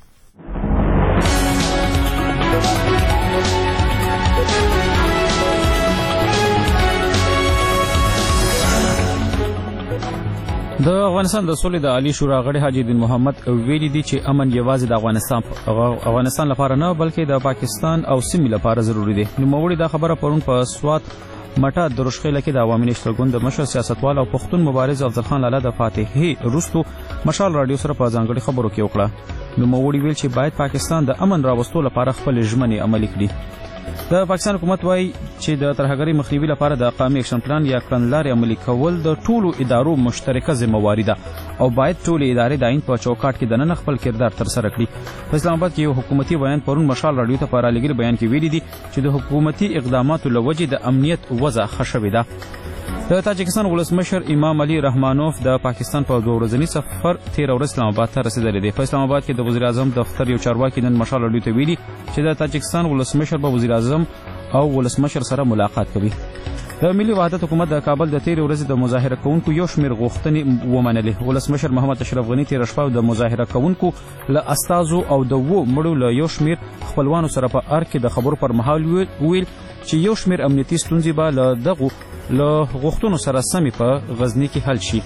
د افغانستان د سولې د عالی شورا غړي حاجی الدین محمد ویلي دي چې امن یوازې د افغانستان افغانستان لپاره نه بلکې د پاکستان او سیمې لپاره ضروری دی. نو موړي دا خبره پرون په سوات مټه د رشخېله کې د عوامي نشتر ګوند د مشر سیاستوال او پښتون مبارز افضل خان لاله د فاتحي رستو مشال رادیو سره په ځانګړي خبرو کې وکړه. نو موړي ویل چې باید پاکستان د امن راوستلو لپاره خپل ژمنې عملي کړي. د پاکستان حکومت وايي چې د ترهګرۍ مخنیوي لپاره د قومي اکشن پلان یا کړنلارې عملي کول د ټولو ادارو مشترکه ذمہواری ده او باید ټولې ادارې د عین په چوکاټ کې دننه خپل کردار ترسره کړي. په اسلام آباد کې یو حکومتي بیان پرون مشال رادیو ته په رالېږلي بیان کې ویلي دي چې د حکومتي اقداماتو له وجې د امنیت وضع ښه شوې ده. د تاجکستان ولسمشر امام علي رحمانوف د پاکستان په دوه ورځني سفر تیر ورځ اسلام آباد ته رسیدلی دی. په اسلام آباد کې د وزیر اعظم دفتر یو چارواکي نن مشال رادیو ته ویلي چې د تاجکستان ولسمشر په وزیر اعظم او ولسمشر سره ملاقات کوي. د ملي وحدت حکومت د کابل د تیر ورځې د مظاهره کوونکو یو شمېر غوښتنې ومنلې. ولسمشر محمد اشرف غني تیر شپه د مظاهره کوونکو له استازو او د وو مړو له یو شمېر خپلوانو سره په ارګ کې د خبرو پر مهال ویل چې یو شمېر امنیتي ستونزې به له دغو له غوښتنو سره سمې په غزني کې حل شي.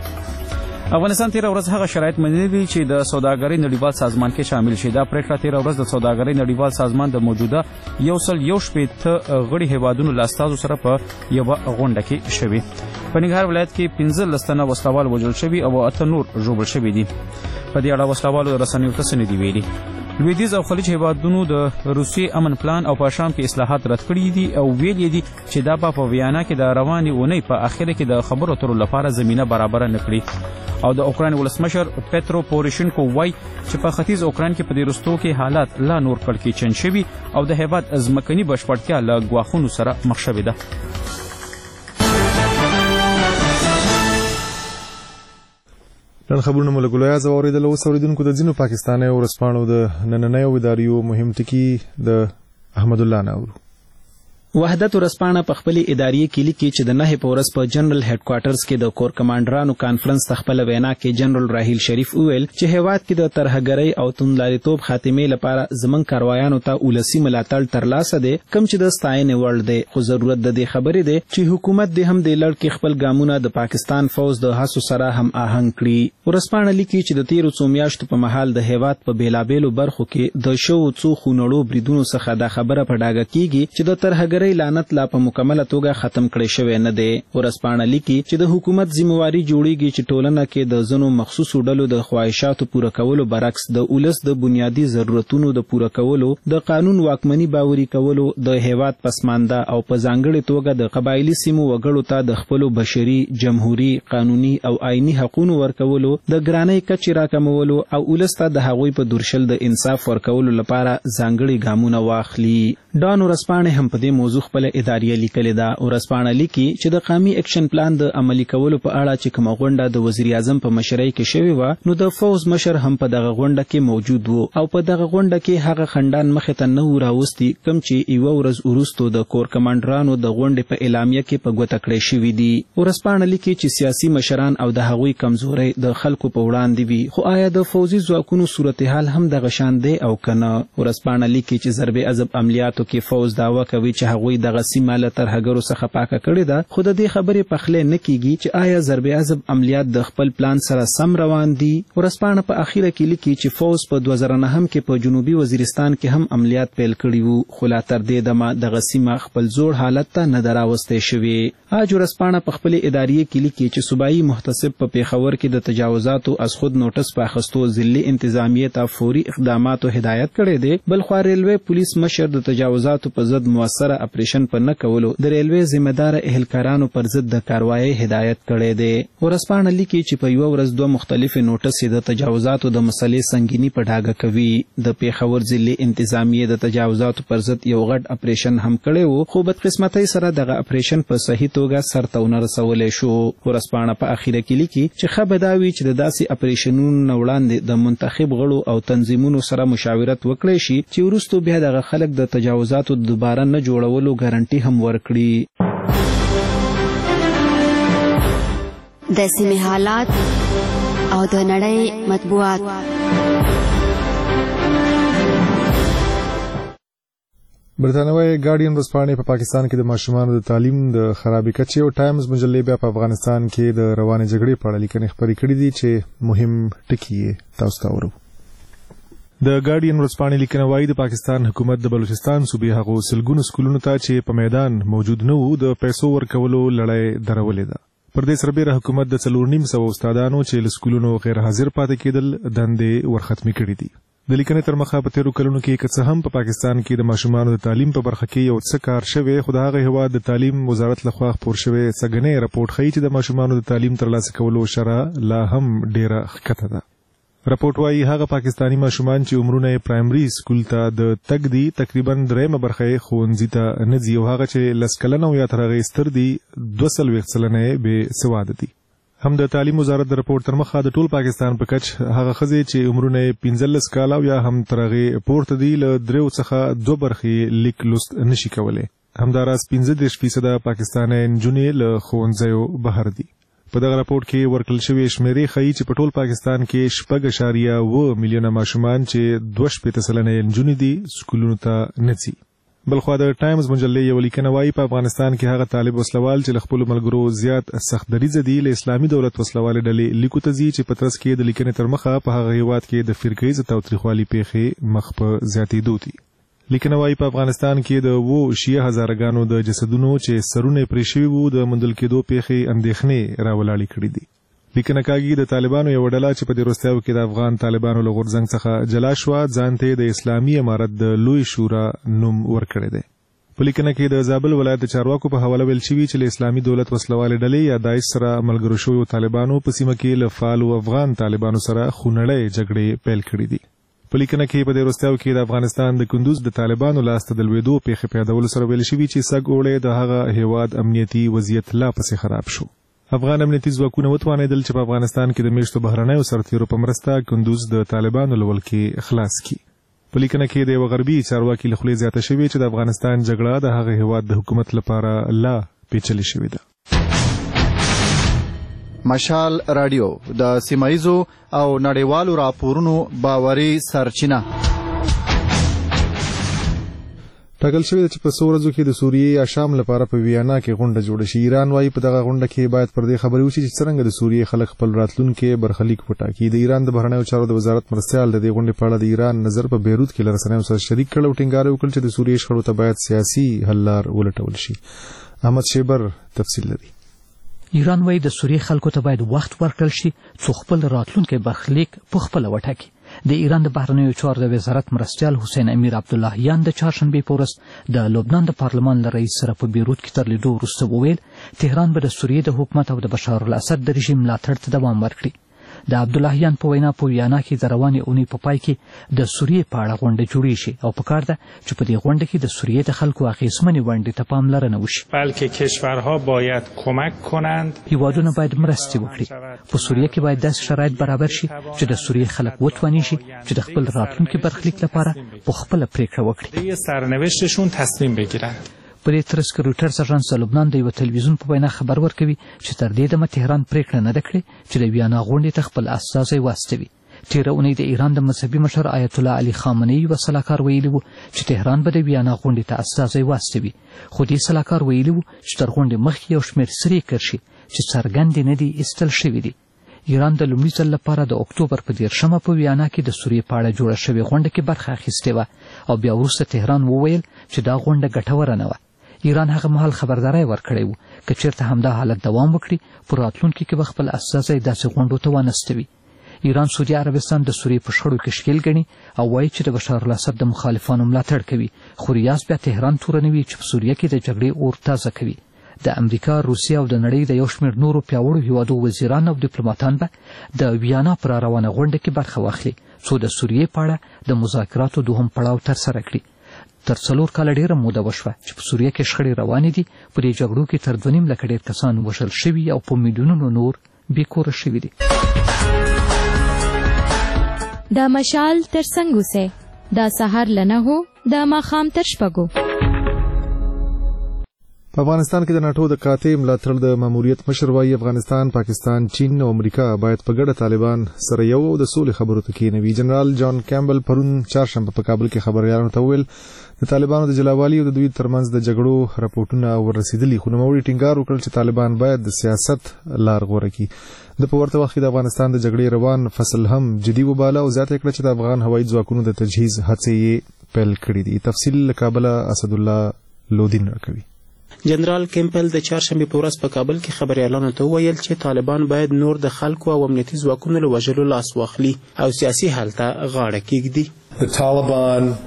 افغانستان تیر ورځ هغه شرایط منلي چې د سوداګرۍ نړیوال سازمان کې شامل شي. دا پریکړه تیر ورځ د سوداګرۍ نړیوال سازمان د موجوده یو سل یو شپېته غړي هیوادونو له استازو سره په یوه غونډه کې شوې. په ننګرهار ولایت کې پنځلس تنه وسلوال وژل شوي او اته نور ژوبل شوي دي. په دې اړه وسلوالو رسنیو ته څه نه دي ویلي. لویدیځ او خلیج هیوادونو د روسیې امن پلان او په شام کې اصلاحات رد کړي دي او ویلي دي چې دا په ویانا کې د روانې اونۍ په اخر کې د خبرو اترو لپاره زمینه برابر نه کړي. او د اوکراین ولسمشر پترو پوروشینکو وایي چې په ختیځ اوکراین کې په دې وروستو کې حالات لا نور کړکېچن شوي او د هیواد ځمکني بشپړتیا له ګواښونو سره مخ شوې ده. نن خبرونه مو له ګلیاز واورېدل. اوس اورېدونکو د ځینو پاکستاني ورځپاڼو د نننیو اداریو مهم ټکي د احمد الله نه اورو. وحدت ورځپاڼه په خپلې ادارې کې لیکي چې د نهې په ورځ په جنرال هډ کوارټرز کې د کور کمانډرانو کانفرنس ته خپله وینا کې جنرال راحیل شریف وویل چې هیواد کې د ترهګرۍ او توندلاریتوب خاتمې لپاره زموږ کاروایانو ته ولسي ملاتړ ترلاسه دی کوم چې د ستاینې وړ دی. خو ضرورت د دې خبرې دی چې حکومت دې هم دې لړ کې خپل ګامونه د پاکستان فوج د هڅو سره هم آهنګ کړي. ورځپاڼه لیکي چې د تیرو څو میاشتو په مهال د هیواد په بیلابیلو برخو کې د شوو څو خونړو بریدونو څخه دا خبره په ډاګه کیږي چې د ترهګرۍ لعنت لا په مکمله توګه ختم کړی شوی نه دی. ورځپاڼه لیکي چې د حکومت ذمہواری جوړیږي چې ټولنه کې د ځینو مخصوصو ډلو د خواهشاتو پوره کولو برعکس د ولس د بنیادی ضرورتونو د پوره کولو، د قانون واکمني باوري کولو، د هیواد پسمانده او په ځانګړې توګه د قبایلی سیمو وګړو ته د خپلو بشري، جمهوری، قانوني او آئینی حقوقو ورکولو، د ګرانۍ کچې راکمولو او ولس ته د هغوی په درشل د انصاف ورکولو لپاره ځانګړي ګامونه واخلي. ډان ورځپاڼې هم په دې موضوع خپل ادارې لیکلې ده. ورځپاڼه لیکي چې د قومي اکشن پلان د عملي کولو په اړه چې کومه غونډه د وزیر اعظم په مشرۍ کې شوې وه، نو د فوز مشر هم په دغه غونډه کې موجود و او په دغه غونډه کې هغه خندان مخې ته نه و راوستي کوم چې یوه ورځ وروستو د کور کمانډرانو د غونډې په اعلامیه کې په ګوته کړی شوي دي. ورځپاڼه لیکي چې سیاسي مشران او د هغوی کمزورۍ د خلکو په وړاندې وي، خو آیا د فوزي ځواکونو صورتحال هم دغه شان دی او که نه؟ ورځپاڼه لیکي چې ضرب عضب عملیاتو کې فوز دعوه کوي چې هغوی دغه سیمه له ترهګرو څخه پاکه کړې ده، خو د دې خبرې پخلی نه کیږي چې آیا ضرب عضب عملیات د خپل پلان سره سم روان دي. ورځپاڼه په اخیره کې لیکي چې فوز په دوه زره نهم کې په جنوبي وزیرستان کې هم عملیات پیل کړي وو، خو لا تر دې دمه دغه سیمه خپل زوړ حالت ته نه ده راوستی شوې. آج ورځپاڼه په خپلې ادارې کې لیکي چې صوبایي محتسب په پیښور کې د تجاوزاتو از خود نوټس په اخیستو ضلعي انتظامیې ته فوري اقداماتو هدایت کړی دی. بلخوا ریلوې پولیس مشر د تجاوزاتو په ضد موثره اپریشن په نه کولو د ریلوې ذمہ دار اهلکارانو پر ضد د کاروایۍ هدایت کړی دی. ورځپاڼه لیکي چې په یوه ورځ دوه مختلفې نوټسې د تجاوزاتو د مسلې سنګیني په ډاګه کوي. د پیښور ضلعي انتظامیې د تجاوزاتو پر ضد یو غټ اپریشن هم کړی و، خو بدقسمتۍ سره دغه اپریشن په صحیح توګه سرته ونه رسولی شو. ورځپاڼه په اخیره کې لیکي چې ښه به دا وي چې د داسې اپریشنونو نه وړاندې د منتخب غړو او تنظیمونو سره مشاورت وکړی شي چې وروستو بیا دغه خلک د تجاوزاتو دوباره نه جوړولو ګارنټي هم ورکړي. د سیمې حالات او د نړۍ مطبوعات. برتانوي ګارډین ورځپاڼې په پاکستان کې د ماشومانو د تعلیم د خرابې کچې او ټایمز مجلې بیا په افغانستان کې د روانې جګړې په اړه لیکنې خپرې کړې دي چې مهم ټکي یې تاسو ته اورو. د ګارډین ورځپاڼې لیکنه وايي د پاکستان حکومت د بلوچستان صوبې هغو سلګونو سکولونو ته چې په میدان موجود نه وو د پیسو ورکولو لړۍ درولې ده. پر دې سربېره حکومت د څلور نیم سوه استادانو چې له سکولونو غیر حاضر پاتې کېدل دندې ورختمې کړې دي. د لیکنې تر مخه په تیرو کلونو کې که څه هم په پاکستان کې د ماشومانو د تعلیم په برخه کې یو څه کار شوی، خو د هغه هیواد د تعلیم وزارت لخوا خپور شوی څګنی راپورټ ښیي چې د ماشومانو د تعلیم ترلاسه کولو شرح لا هم ډیره ښکته ده. راپورټ وايي هغه پاکستانی ماشومان چې عمرونه یې پرایمري سکول ته د تګ دي تقریبا دریمه برخه یې ښوونځي ته نه ځي او هغه چې لس کلنه او یا تر هغې ستر دي دوه څلوېښت سلنه یې بې سواده دي. هم د تعلیم وزارت د راپورټ تر مخه د ټول پاکستان په کچ هغه ښځې چې عمرونه یې پنځلس کاله او یا هم تر هغې پورته دي له دریو څخه دوه برخې لیک لوست نشي کولی. همداراز پنځه دېرش فیصده پاکستانی نجونې له ښوونځیو بهر دي. په دغه راپورټ کې ورکړل شوې شمیرې ښیي چې په ټول پاکستان کې شپږ اعشاریه اوه میلیونه ماشومان چې دوه شپېته سلنه یې نجونې دي سکولونو ته نه ځي. بلخوا د ټایمز مجلې یو لیکنه وايي په افغانستان کې هغه طالب وسلوال چې له خپلو ملګرو زیات سخت دریځه دي له اسلامي دولت وسلوالې ډلې لیکو ته ځي چې په ترڅ کې د لیکنې تر مخه په هغه هیواد کې د فرقیز تاوتریخوالي پیښې مخ په زیاتېدو دي. لیکنه وايي په افغانستان کې د اوه شیه هزارګانو د جسدونو چې سرونه پرې شوي وو د موندل کېدو پیښې اندېښنې راولاړې کړې دي. لیکنه کاږي د طالبانو یو ډله چې په دې وروستیو کې د افغان طالبانو له غورځنګ څخه جلا شوه ځان ته د اسلامي امارت د لوی شورا نوم ورکړی دی. په لیکنه کې د زابل ولایت د چارواکو په حواله ویل شوي چې له اسلامي دولت وسلوالې ډلې یا داعش سره ملګرو شویو طالبانو په سیمه کې له فعالو افغان طالبانو سره خونړۍ جګړې پیل کړې دي. په لیکنه کې په دې وروستیو کې د افغانستان د کندوز د طالبانو لاسته د لوېدو پیښې په یادولو سره ویل شوي چې سږ اوړی د هغه هیواد امنیتي وضعیت لا پسې خراب شو. افغان امنیتي ځواکونه وتوانېدل چې په افغانستان کې د میشتو بهرنیو سرتیرو په مرسته کندوز د طالبانو له ولکې خلاص کړي. په لیکنه کې د یو غربي چارواکي له خولې زیاته شوې چې د افغانستان جګړه د هغه هیواد د حکومت لپاره لا پیچلې شوې ده. مشال رادیو د سیمایزو او نړیوالو راپورونو باوري سرچینه. ټاکل شوی چې په څو ورځو کې د سوریې یا شام لپاره په ویانا کې غونډه جوړه شي. ایران وايي په دغه غونډه کې باید پر دې خبرې وشي چې څرنګه د سوریې خلک خپل راتلونکي برخلیک وټاکي. د ایران د بهرنیو چارو د وزارت مرستیال د دې غونډې په اړه د ایران نظر په بیروت کې له رسنیو سره شریک کړ او ټینګار وکړ چې د سوریې شخړو ته باید سیاسي حل لار ولټول شي. احمد شیبر تفصیل لري. ایران وايي د سوریې خلکو ته باید وخت ورکړل شي څو خپل راتلونکي برخلیک په خپل وټاکي. د ایران د بهرنیو چارو د وزارت مرستیال حسین امیر عبداللهیان د چهارشنبې په ورځ د لبنان د پارلمان له رئیس سره په بیروت کې تر لیدو وروسته وویل تهران به د سوریې د حکومت او د بشار الاسد د رژیم ملاتړ ته دوام ورکړي. د عبداللهیان په وینا په ویانا کې د روانې اونۍ په پای کې د سوریې په اړه غونډه جوړې شي او پکار ده چې په دې غونډه کې د سوریې د خلکو اغیزمنې ونډې ته پاملرنه وشي. بلکې کشورها باید کمک کنند. هیوادونه باید مرستې وکړي. په سوریې کې باید داسې شرایط برابر شي چې د سوریې خلک وتواني شي چې د خپل راتلونکي برخلیک لپاره په خپله پریکړه وکړي. سرنوشتشون تصمیم بگیرن. په دې ترڅ کې رویټرز اژانس د لبنان د یو تلویزیون په وینا خبر ورکوي چې تر دې دمه تهران پریکړه نه ده کړې چې د ویانا غونډې ته خپل استازی واستوي. تېره اونۍ د ایران د مذهبي مشر آیت الله علي خامنه‌ای یوه سلاکار ویلي و چې تهران به د ویانا غونډې ته استازی واستوي، خو دې سلاکار ویلي و چې تر غونډې مخکې یو شمېر سرې کرښې چې څرګندې نه دي ایستل شوي دي. ایران د لومړي ځل لپاره د اکتوبر په دیرشمه په ویانا کې د سوریې په اړه جوړه شوې غونډه کې برخه اخیستې وه او بیا وروسته تهران وویل چې دا غونډه ګټوره نه وه. ایران هغه مهال خبرداری ورکړی و که چیرته همدا حالت دوام وکړي په راتلونکي کې به خپل استازی داسې غونډو ته وانستوي. ایران سعودي عربستان د سوریې په شخړو کې ښکیل ګڼي او وایي چې د بشار الاسد د مخالفانو ملاتړ کوي، خو ریاض بیا تهران تورنوي چې په سوریه کې د جګړې اور تازه کوي. د امریکا، روسیې او د نړۍ د یو شمېر نورو پیاوړو هیوادو وزیران او ډیپلوماتان به د ویانا پر روانه غونډه کې برخه واخلي څو د سوریې په اړه د مذاکراتو دوهم پړاو ترسره کړي. تر څلور کاله ډیره موده وشوه چې په سوریه کې شخړې روانې دي. په دې جګړو کې تر دوه نیم لکه ډیر کسان وژل شوي او په میلیونونو نور بېکوره شوي دي. دا مشال تر څنګ اوسئ، دا سهار له نهو د ماښام تر شپږو. په افغانستان کې د ناټو د قاطع ملاتړ د ماموریت مشر وايي افغانستان، پاکستان، چین او امریکا باید په ګډه طالبان سره یو او د سولې خبرو ته کېنوي. جنرال جان کیمبل پرون چهارشنبه په کابل کې خبريالانو ته وویل د طالبانو د جلاوالي او د دوی ترمنځ د جګړو راپورټونه ورسېدلي، خو نوموړي ټینګار وکړ چې طالبان باید د سیاست لار غوره کړي. د په ورته وخت کې د افغانستان د جګړې روان فصل هم جدي وباله او زیاته کړه چې د افغان هوایي ځواکونو د تجهیز هڅې پیل کړې دي. تفصیل له کابل اسد الله لودین راکوي. جنرال کیمپل د چهارشنبې په ورځ په کابل کې خبريالانو ته وویل چې طالبان باید نور د خلکو او امنیتي ځواکونو له وژلو لاس واخلي او سیاسي حل ته غاړه کېږدي.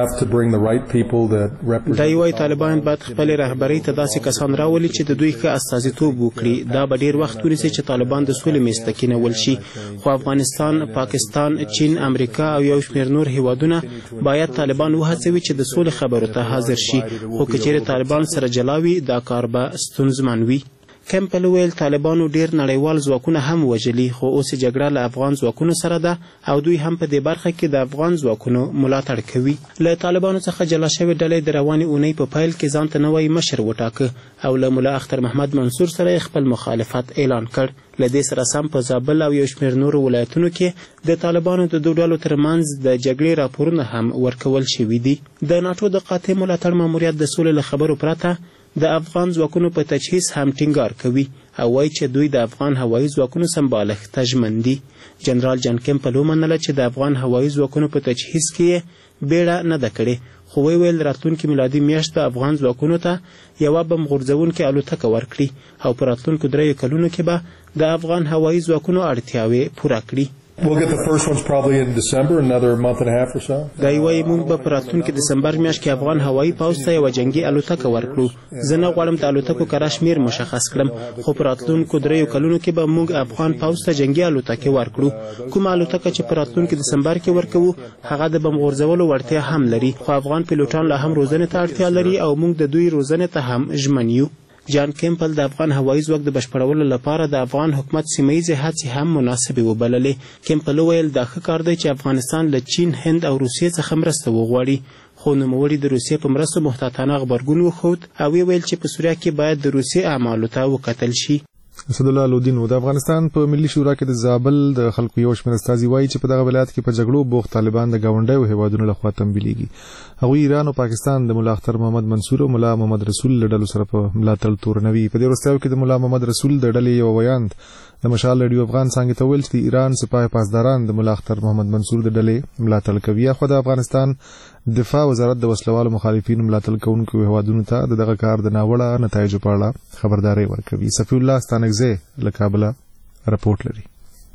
دا یوای طالبان باید خپل رهبری ته داسې کسان راولي چې د دوی ښه استازیتوب وکړي. دا به ډیر وخت ونیسي چې طالبان د سولې میز ته کېنول شي، خو افغانستان، پاکستان، چین، امریکا او یو شمېر نور هیوادونه باید طالبان وهڅوي چې د سولې خبرو ته حاضر شي، خو که چیرې طالبان سره جلاوي دا کار به ستونزمن وي. کیمپل ویل طالبانو ډیر نړیوال ځواکونه هم وژلي، خو اوس جګړه له افغان ځواکونو سره ده او دوی هم په دې برخه کې د افغان ځواکونو ملاتړ کوي. له طالبانو څخه جلا شوې ډلې د روانې اونۍ په پیل کې ځان ته نوی مشر وټاکه او له ملا اختر محمد منصور سره خپل مخالفت اعلان کړ. له دې سره سم په زابل او یو شمېر نورو ولایتونو کې د طالبانو د دوه ډلو ترمنځ د جګړې راپورونه هم ورکول شوي دي. د ناټو د قاطع ملاتړ ماموریت د سولې له خبرو پرته د افغان ځواکونو په تجهیز هم ټینګار کوي او وایي چې دوی د افغان هوایي ځواکونو سمبالښت ته ژمن دي. جنرال جان کیمپل ومنله چې د افغان هوایي ځواکونو په تجهیز کې یې بیړه نه ده کړې، خو ویل راتلونکي میلادي میاشت به افغان ځواکونو ته یوه بم غورځوونکې الوتکه ورکړي او په راتلونکو دریو کلونو کې به د افغان هوایي ځواکونو اړتیاوې پوره کړي. We'll get the first ones probably in December, another month and a half or so. دا یوه موږ به په راتلونکي دسمبر میاشت کې افغان هوایي پوځ ته یوه جنګي الوتکه ورکړو. زه نه غواړم د الوتکو کره شمېر مشخص کړم، خو په راتلونکو دریو کلونو کې به موږ افغان پوځ ته جنګي الوتکې ورکړو. کومه الوتکه چې په راتلونکي دسمبر کې ورکوو هغه د بم غورځولو وړتیا هم لري، خو افغان پیلوټان لا هم روزنې ته اړتیا لري او موږ د دوی روزنې ته هم ژمن یو. جان کیمپل د افغان هوایي ځواک د بشپړولو لپاره د افغان حکومت سیمهییزې هڅې هم مناسبې وبللې. کیمپل وویل دا ښه کار دی چې افغانستان له چین، هند او روسیې څخه مرسته وغواړي، خو نوموړي د روسیې په مرستو محتاطانه غبرګون وښود او ویل چې په سوریه کې باید د روسیې اعمالو ته وکتل شي. اسد الله لودین د افغانستان په ملي شورا کې د زابل د خلکو یو شمېر استازي وایي چې په دغه ولایت کې په جګړو بوخت طالبان د ګاونډیو هیوادونو لخوا تنبیلیږي. هغوی ایران او پاکستان د ملا اختر محمد منصور او ملا محمد رسول له ډلو سره په ملاتړ تورنوي. په دې وروستیو کې د ملا محمد رسول د ډلې یو ویاند د مشال رادیو افغان څنګه ته ویل چې د ایران سپاه پاسداران د ملا اختر محمد منصور د ډلې ملاتړ کوي. خو د افغانستان دفاع وزارت د وسلوالو مخالفینو ملاتړ کوونکو هیوادونو ته دغه کار د ناوړه نتایجو په اړه خبرداري ورکوي. صفی الله ستانکزی له کابل راپورټ لري.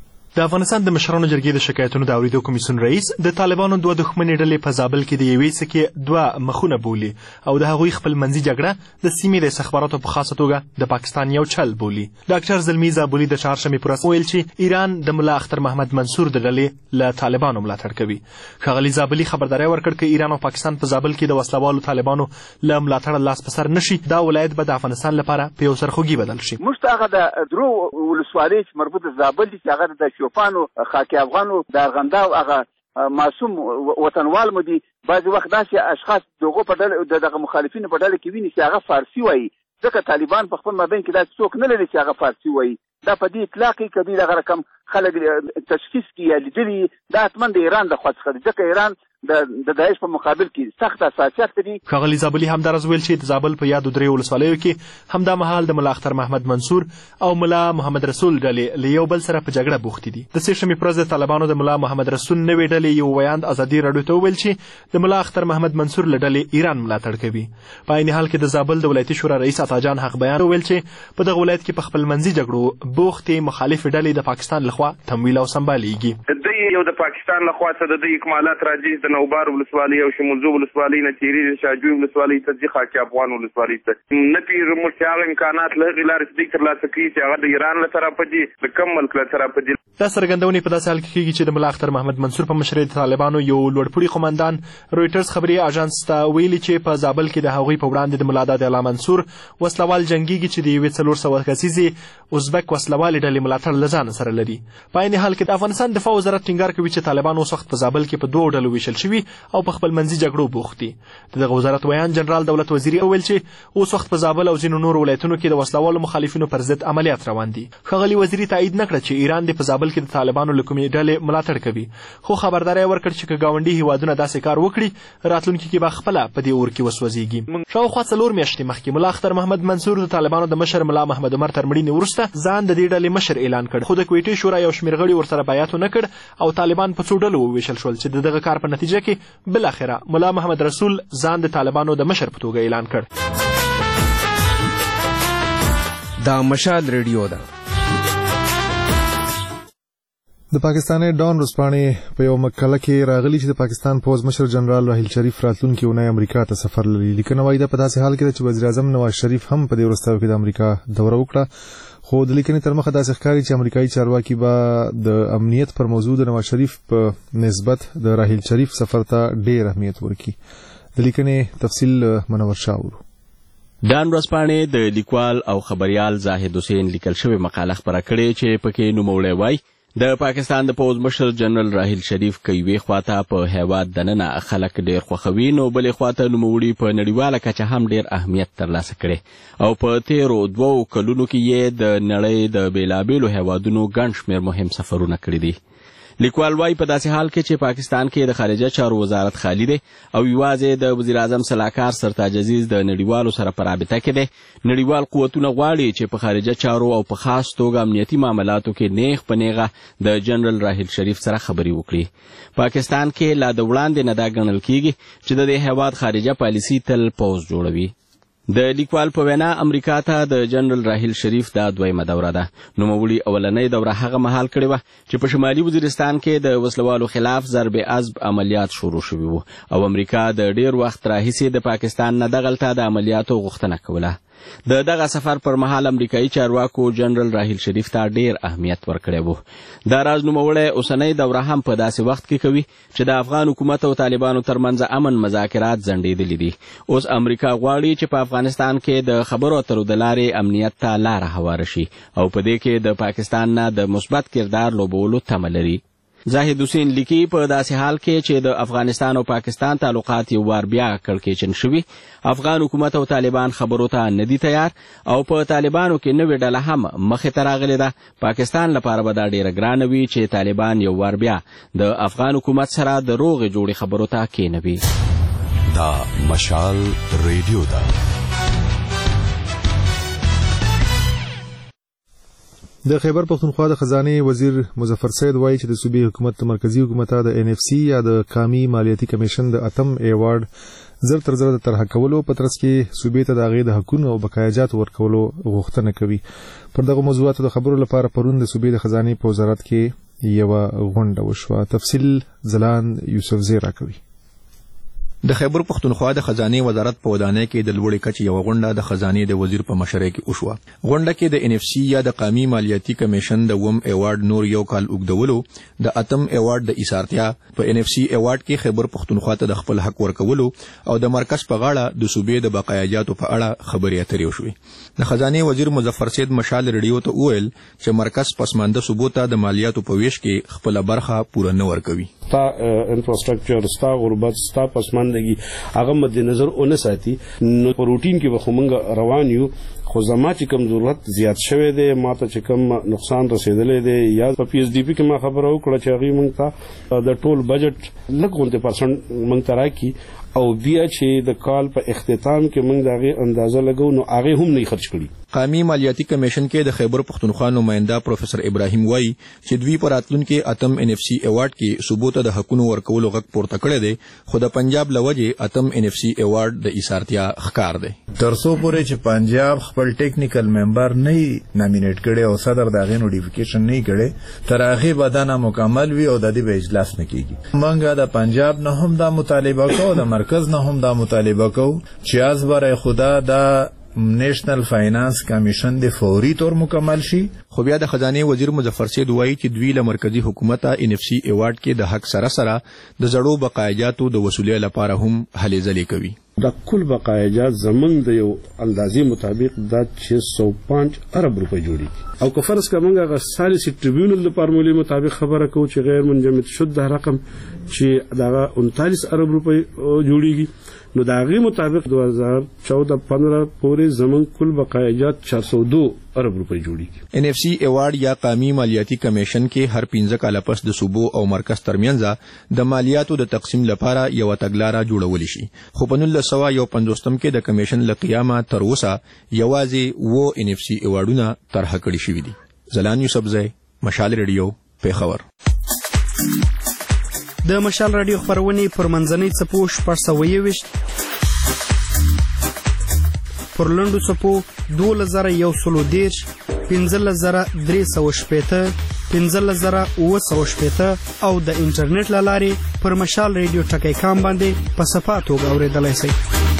د افغانستان د مشرانو جرګې د شکایتونو د اوریدو کمیسیون رئیس د طالبانو دوه دښمنې ډلې په زابل کې د یوې سکې دوه مخونه بولي او د هغوی خپل منځي جګړه د سیمې د استخباراتو په خاصه توګه د پاکستان یو چل بولي. ډاکټر زلمی زابولي د چهارشنبې په ورځ ویل چې ایران د ملا اختر محمد منصور د ډلې له طالبانو ملاتړ کوي. ښاغلي زابلي خبرداری ورکړ چې ایران او پاکستان په زابل کې د وسلوالو طالبانو له ملاتړه لاس په سر نشي، دا ولایت به د افغانستان لپاره په یو سرخوږي بدل شي. موږ ته هغه د درو ولسوالۍ چې مربوط زابل دي چې هغه د شوپانو خاکی افغانو د ارغنده او هغه معصوم وطنوال مو دي. بعضې وخت داسې اشخاص دغو په ډله دغه مخالفینو په ډله کې ویني چې هغه فارسي وایي، ځکه طالبان په خپل مابین کې داسې څوک نه لري چې هغه فارسي وایي. دا په دې اطلاق کې که دوی دغه رقم خلک تشخیص کړي یا لیدلي، دا حتما د ایران د خوا څخه دی، ځکه ایران د داعش په مقابل کې سخت اساسیات لري. ښاغلي زابلي همداراز ویل چې د زابل په یادو درې ولسوالیو کې همدا مهال د ملا اختر محمد منصور او ملا محمد رسول ډلې له یو بل سره په جګړه بوختې دي. د سې شنبې په ورځ د طالبانو د ملا محمد رسول نوې ډلې یو ویاند ازادي راډیو ته وویل چې د ملا اختر محمد منصور له ډلې ایران ملاتړ کوي. په عین حال کې د زابل د ولایتي شورا رئیس عطاجان حق بیان وویل چې په دغه ولایت کې په خپل منځي جګړو بوختې مخالفې ډلې د پاکستان لخوا تمویل او سمبالیږي. دوی یو د پاکستان لخوا څخه د دوی اکمالات راځي د نوبار ولسوالۍ او شمولزو ولسوالۍ نه تیري شاجوی ولسوالۍ ته ځي، خاکي افغان ولسوالۍ ته نه پیر موږ چې هغه امکانات له هغې لارې دوی ترلاسه کوي چې هغه د ایران له طرفه دي، د کوم ملک له طرفه دي. دا څرګندونې په داسې حال کې کېږي چې د ملا اختر محمد منصور په مشرۍ د طالبانو یو لوړپوړي قومندان رویټرز خبري اژانس ته ویلي چې په زابل کې د هغوی په وړاندې د ملا داد الله منصور وسلوال جنګیږي چې د یوې څلور سوه کسیزې ازبک وسلوالې ډلې ملاتړ له ځانه سره لري. په عین حال کې د افغانستان دفاع وزارت ټینګار کوي چې طالبان اوس وخت په زابل کې په دوو ډلو ویشل وژل شوي او په خپل منځي جګړو بوخت دي. دغه وزارت ویان جنرال دولت وزیري وویل چې اوس وخت په زابل او ځینو نورو ولایتونو کې د وسلوالو مخالفینو پر ضد عملیات روان دي. ښاغلي وزیري تایید نه کړه چې ایران د په زابل کې د طالبانو له کومې ډلې ملاتړ کوي، خو خبرداری ورکړ چې که ګاونډي هیوادونه داسې کار وکړي راتلونکي کې به خپله په دې اور کې وسوځېږي. شاوخوا څلور میاشتې مخکې ملا اختر محمد منصور د طالبانو د مشر ملا محمد عمر تر مړینې وروسته ځان د دې ډلې مشر اعلان کړ، خو د کویټې شورا یو شمېر غړي ورسره بیعت ونه کړ او طالبان په څو ډلو وویشل شول چې د دغه کار په نتیجه کې بالاخره ملا محمد رسول ځان د طالبانو د مشر په توګه اعلان کړ. دا مشال ریډیو ده. د پاکستاني ډان ورځپاڼې په یو مقاله کې راغلي چې د پاکستان پوز مشر جنرال راحیل شریف راتلونکي اونۍ امریکا ته سفر لري. لیکنه وايي دا په داسې حال کې ده چې وزیر اعظم نواز شریف هم په دې وروستیو کې د امریکا دوره وکړه، خو د لیکنې تر مخه داسې ښکاري چې امریکایي چارواکي به د امنیت پر موضوع د نواز شریف په نسبت د راحیل شریف سفر ته ډېر اهمیت ورکړي. د لیکنې تفصیل منور شاه اورو. ډان ورځپاڼې د لیکوال او خبریال زاهد حسین لیکل شوې مقاله خپره کړې چې پکې نوموړی وایي د پاکستان د پوز مشر جنرال راحیل شریف که یوې خواته په هیواد دننه خلک ډېر خوښوي، نو بلې خواته نوموړي په نړیواله کچه هم ډېر اهمیت ترلاسه کړی او په تیرو دوو کلونو کې یې د نړۍ د بېلابېلو هیوادونو ګڼ شمېر مهم سفرونه کړي دي. لیکوال وايي په داسې حال کې چې پاکستان کې د خارجه چارو وزارت خالی دی او یوازې د وزیر اعظم سلاکار سرتاج عزیز د نړیوالو سره په رابطه کې دی، نړیوال قوتونه غواړي چې په خارجه چارو او په خاص توګه امنیتي معاملاتو کې نیغ په نیغه د جنرال راحیل شریف سره خبرې وکړي. پاکستان کې لا د وړاندې نه دا ګڼل کیږي چې د دې هیواد خارجه پالیسي تل پوز جوړوي. د لیکوال په وینا امریکا ته د جنرال راحیل شریف دا دویمه دوره ده. نوموړي اولنۍ دوره هغه مهال کړې وه چې په شمالي وزیرستان کې د وسلوالو خلاف ضرب عضب عملیات شروع شوي وو او امریکا د ډېر وخت راهیسې د پاکستان نه دغلته د عملیاتو غوښتنه کوله. د دغه سفر پر مهال امریکایي چارواکو جنرال راحیل شریف ته ډېر اهمیت ورکړی وو. دا راز نوموړی اوسنۍ دوره هم په داسې وخت کې کوي چې د افغان حکومت او طالبانو ترمنځ امن مذاکرات ځنډېدلي دي. اوس امریکا غواړي چې په افغانستان کې د خبرو اترو د لارې امنیت ته لاره هواره شي او په دې کې د پاکستان نه د مثبت کردار لوبولو تمه لري. زاهد حسین لیکي په داسې حال کې چې د افغانستان او پاکستان تعلقات یو وار بیا کړکېچن شوي، افغان حکومت او طالبان خبرو ته نه دي تیار او په طالبانو کې نوې ډله هم مخې ته راغلې ده. پاکستان لپاره به دا ډېره ګرانه وي چې طالبان یو وار بیا د افغان حکومت سره د روغې جوړې خبرو ته کېنوي. دا مشال ریډیو ده. د خیبر پختونخوا د خزانه وزیر مظفر سید وایي چې د صوبې حکومت مرکزی حکومت د ان اف سی یا د قومي مالیاتي کمیشن د اتم ایوارډ زر تر زر د طرح کولو په ترڅ کې صوبې ته د هغې د حقونو او بقایاجات ورکولو غوښتنه کوي. پر دغه موضوعاتو د خبرو لپاره پرون د صوبې د خزانې په وزارت کې یوه غونډه وشوه. تفصیل ځلان یوسف زی راکوي. د خیبر پختونخوا د خزانه وزارت په ودانۍ کې د لوړې کچې یو غونډه د خزانه د وزیر په مشرۍ کې وشوه. غونډه کې د ان اف سی یا د قومي مالیاتي کمیشن د وم ایوارډ نور یو کال اوږدولو، د اتم ایوارډ د ایثارتیا، په ان اف سی ایوارډ کې خیبر پختونخوا ته د خپل حق ورکولو او د مرکز په غاړه د صوبې د بقایاجاتو په اړه خبرې اترې وشوې. د خزانه وزیر مظفر سید مشال ریډیو ته وویل چې مرکز پسمانده صوبو ته د مالیاتو په ویش کې خپل برخه پوره نه ورکوي. ستا انفراستراکچر، ستا غربت، ستا پسماندگی هغه مد نظر اون ساتي نو په روټین کې به خو موږ روان یو، خو زما چې کوم ضرورت زیات شوی دی، ما ته چې کوم نقصان رسیدلی دی یا په پی ایچ ډي پی کې ما خبره وکړه چې هغوی موږ ته د ټول بجټ لږ غونډې پرسنټ موږ ته راکړي او بیا چې د کال په اختتام کې موږ د هغې اندازه لګو نو هغې هم نه خرج کړي. قومي مالیاتي کمیشن کې د خیبر پختونخوا نماینده پروفیسر ابراهیم وایي چې دوی په راتلونکي اتم ان اف سی ایوارډ کې صوبو ته د حقونو ورکولو غږ پورته کړی دی، خو د پنجاب له وجې اتم ان اف سی ایوارډ د ایثارتیا ښکار دی. تر څو پورې چې پنجاب خپل ټیکنیکل ممبر نه نامینیټ کړي او صدر د هغې نوټیفیکیشن نه کړي، تر هغې به دا نامکمل وي او د دې به اجلاس نه کېږي. موږ د پنجاب نه هم دا مطالبه کوو، د مرکز نه هم دا مطالبه کوو چې از برای خدا دا نېشنل فاینانس کمیشن د فوري تور مکمل شي. خو بیا د خزانه وزیر مظفر سید وایي چې دوی له مرکزی حکومت ان اف سی ایوارډ کې د حق سره سره د زړو بقایاجاتو د وصولې لپاره هم هلې ځلې کوي. د کل بقایاجات زمونږ د یو اندازې مطابق د شش سو پنځه ارب روپۍ جوړیږي او که فرض کړه موږ هغه سالسي ټریبیونل د فارمولې مطابق خبره کوو چې غیر منجمد شد رقم چې دغه انتالیس ارب روپۍ جوړیږي نو د هغې مطابق دو هزار چودہ پندرہ پورې زمونږ کل بقایاجات چار سو دو ارب روپۍ جوړیږي. ان اف سی ایوارډ یا قومي مالیاتي کمیشن کې هر پنځه کاله پس د صوبو او مرکز ترمنځ د مالیاتو د تقسیم لپاره یو تګلاره جوړول شي. خو په نولس سوه یو پنځوستم کې د کمیشن له قیامه تر اوسه یوازې اووه ان اف سی ایوارډونه طرح کړي شوي دي. زلان یوسفزی، مشال ریډیو، پیښور. د مشال رادیو خپرونې پر منځنۍ څپو شپږ سوه یوویشت، پر لنډو څپو دولس زره یو سل دېرش، پنځلس زره درې سوه شپېته، پنځلس زره اووه سوه شپېته او د انټرنیټ له لارې پر مشال ریډیو ټکی کام باندې په صفا توګه اورېدلی شئ.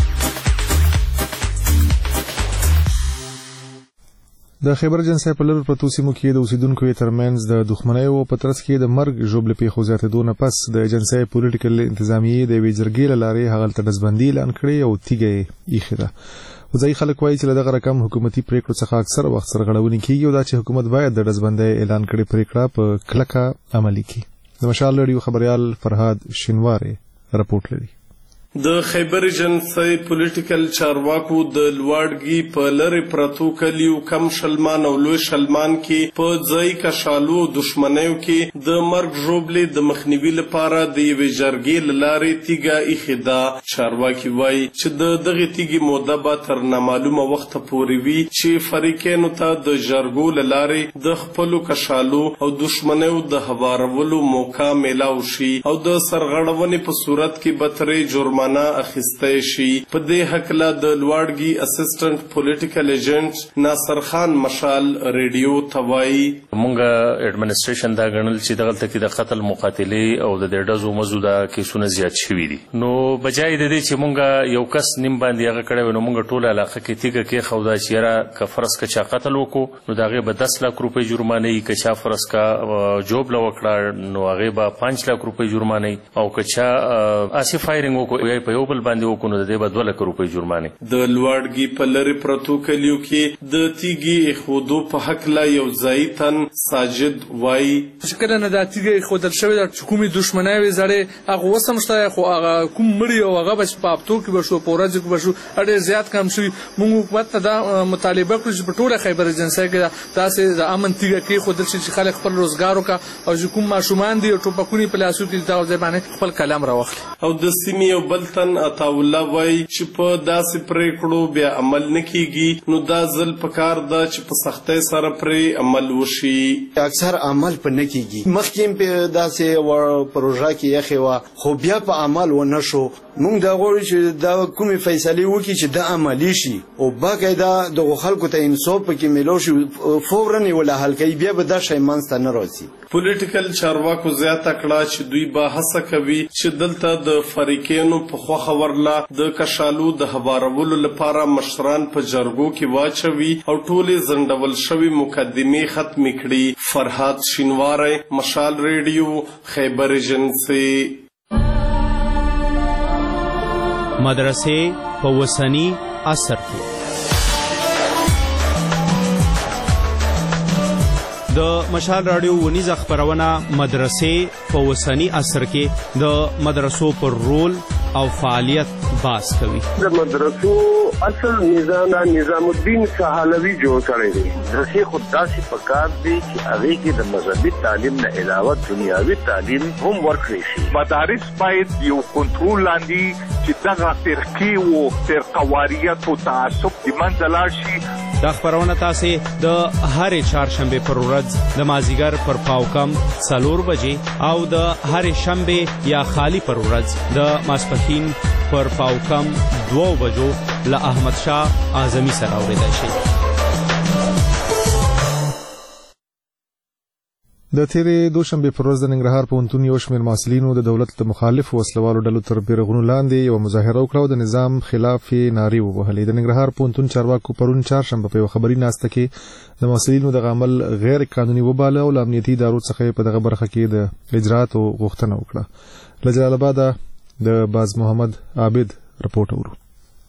د خیبر جنسای په لرو پرتو سیمو کې د اوسیدونکو ترمنځ د دښمنۍ او په ترڅ کې د مرګ ژوبلې پیښو زیاتېدو نه پس د جنسای پولیټیکل انتظامیې د یوې جرګې له لارې هغلته ډزبندي اعلان کړې او تیږه یې ایښې ده. ځایي خلک وایي چې له دغه رقم حکومتي پریکړو څخه اکثره وخت سرغړونې کیږي او دا چې حکومت باید د ډزبندۍ اعلان کړې پریکړه په کلکه عملي کړي. د مشال رادیو خبریال فرهاد شینوارې رپورټ لري. د خیبر جنسای پولیټیکل چارواکو د لوړګي په لری پرتو کلیو کم شلمان او لوی شلمان کې په ځای کشالو دښمنیو کې د مرګ ژوبلې د مخنیوي لپاره د یوې جرګې لارې تیګه ایښې. چارواکي وایي چې د دغه تیګې موده به تر نامعلومه وخت پورې وي چې فریقینو ته د جرګو لارې د خپلو کشالو او دښمنیو د هوارولو موقع میلاو شي او د سرغړونې په صورت کې به ترې جرمانه اخیستی شي. په دې هکله د لوړګي اسسټنټ پولیټیکل ایجنټ ناصر خان مشال ریډیو ته وایي مونږ اډمنسټریشن دا ګڼل چې دغلته کې د قتل مقاتلې او د ډزو مزو دا کیسونه زیات شوي دي نو بجای د دې چې مونږ یو کس نیم باندې هغه کړی وي نو مونږ ټوله علاقه کې تیږه کېښوده چې یاره که فرض که چا قتل وکړو نو د هغې به دس لاک روپۍ جرمانه وي، که چا فرض که جوبله وکړه نو هغې به پنځ لاک روپۍ جرمانه وي او که چا اسې فایرنګ وکړو په یو بل باندې وکړو نو د دې به دوه لکه روپۍ جرمانې. د لوړګي په لرې پرتو کلیو کې د تیږې ایښودو په هکله یو ځایي تن ساجد وایي چې کله نه دا تیږه ایښودل شوې ده چې کومې دښمنۍ وې زړې هغه اوس هم شته خو هغه کوم مړي او هغه به په هفتو کې به شو په ورځو کې به شو ډېر زیات کم شوي. موږ حکومت ته دا مطالبه کړو چې په ټوله خیبر جنسای کې داسې د امن تیږه کېښودل شي چې خلک خپل روزګار وکړي او چې کوم ماشومان دي ټوپکونه په لاسو کې دغه ځای باندې خپل قلم راواخلي. او د سیمې یو بل تن عطاالله وایي چې په داسې پریکړو بیا عمل نه کیږي نو دا ځل پکار ده چې په سختۍ سره پرې عمل وشي. اکثر عمل په نه کیږي. مخکې په داسې پروژه کې یخې وه خو بیا په عمل ونه شو. موږ دا غواړو چې دا کومې فیصلې وکړي چې دا عملي شي او باقاعده دغو خلکو ته انصاف پکې میلاو شي فورا یې ولا حل کوي بیا به دا شی منځته نه راځي. پولیټیکل چارواکو زیاته کړه چې دوی به هڅه کوي چې دلته د فریقینو په خوښه ورله د کشالو د هوارولو لپاره مشران په جرګو کې واچوي او ټولې ځنډول شوي مقدمې ختمې کړي. فرهاد شینواری، مشال ریډیو، خیبر جنسي. مدرسې په وسنی عصر کې د مشال رادیو ونیزه خبرونه مدرسې په وسنی عصر کې د مدرسو پر رول او فعالیت باس کوي. د مدرسو اصل نظام نظام الدین سهالوی جوړ کړی دی. مدرسې خود داسې پکار دی چې هغې کې د مذهبي تعلیم نه علاوه دنیاوي تعلیم هم ورکړی شي. مدارس باید یو کنټرول لاندې چې دغه فرقې و فرقواریت او تعصب د منځه لاړ شي. دا خبرونه تاسې د هرې چهارشنبې پر ورځ د مازدیګر پر پاو کم څلور بجې او د هرې شنبې یا خالی پر ورځ د ماسپښین پر پاو کم دوو بجو له احمد شاه اعظمي سره اورېدای شئ. د تیرې دوشنبه پر ورځ د ننګرهار پوهنتون یو شمېر محصلینو د دولت د مخالفو وسلوالو ډلو تر بیرغونو لاندې یوه مظاهره وکړه او د نظام خلاف یې نارې ووهلې. د ننګرهار پوهنتون چارواکو پرون چهارشنبه په یوه خبري ناسته کې د محصلینو دغه عمل غیر قانوني وباله او له امنیتي ادارو څخه په دغه برخه کې د اجرااتو غوښتنه وکړه. له جلال آباده د باز محمد عابد رپورټ اورو.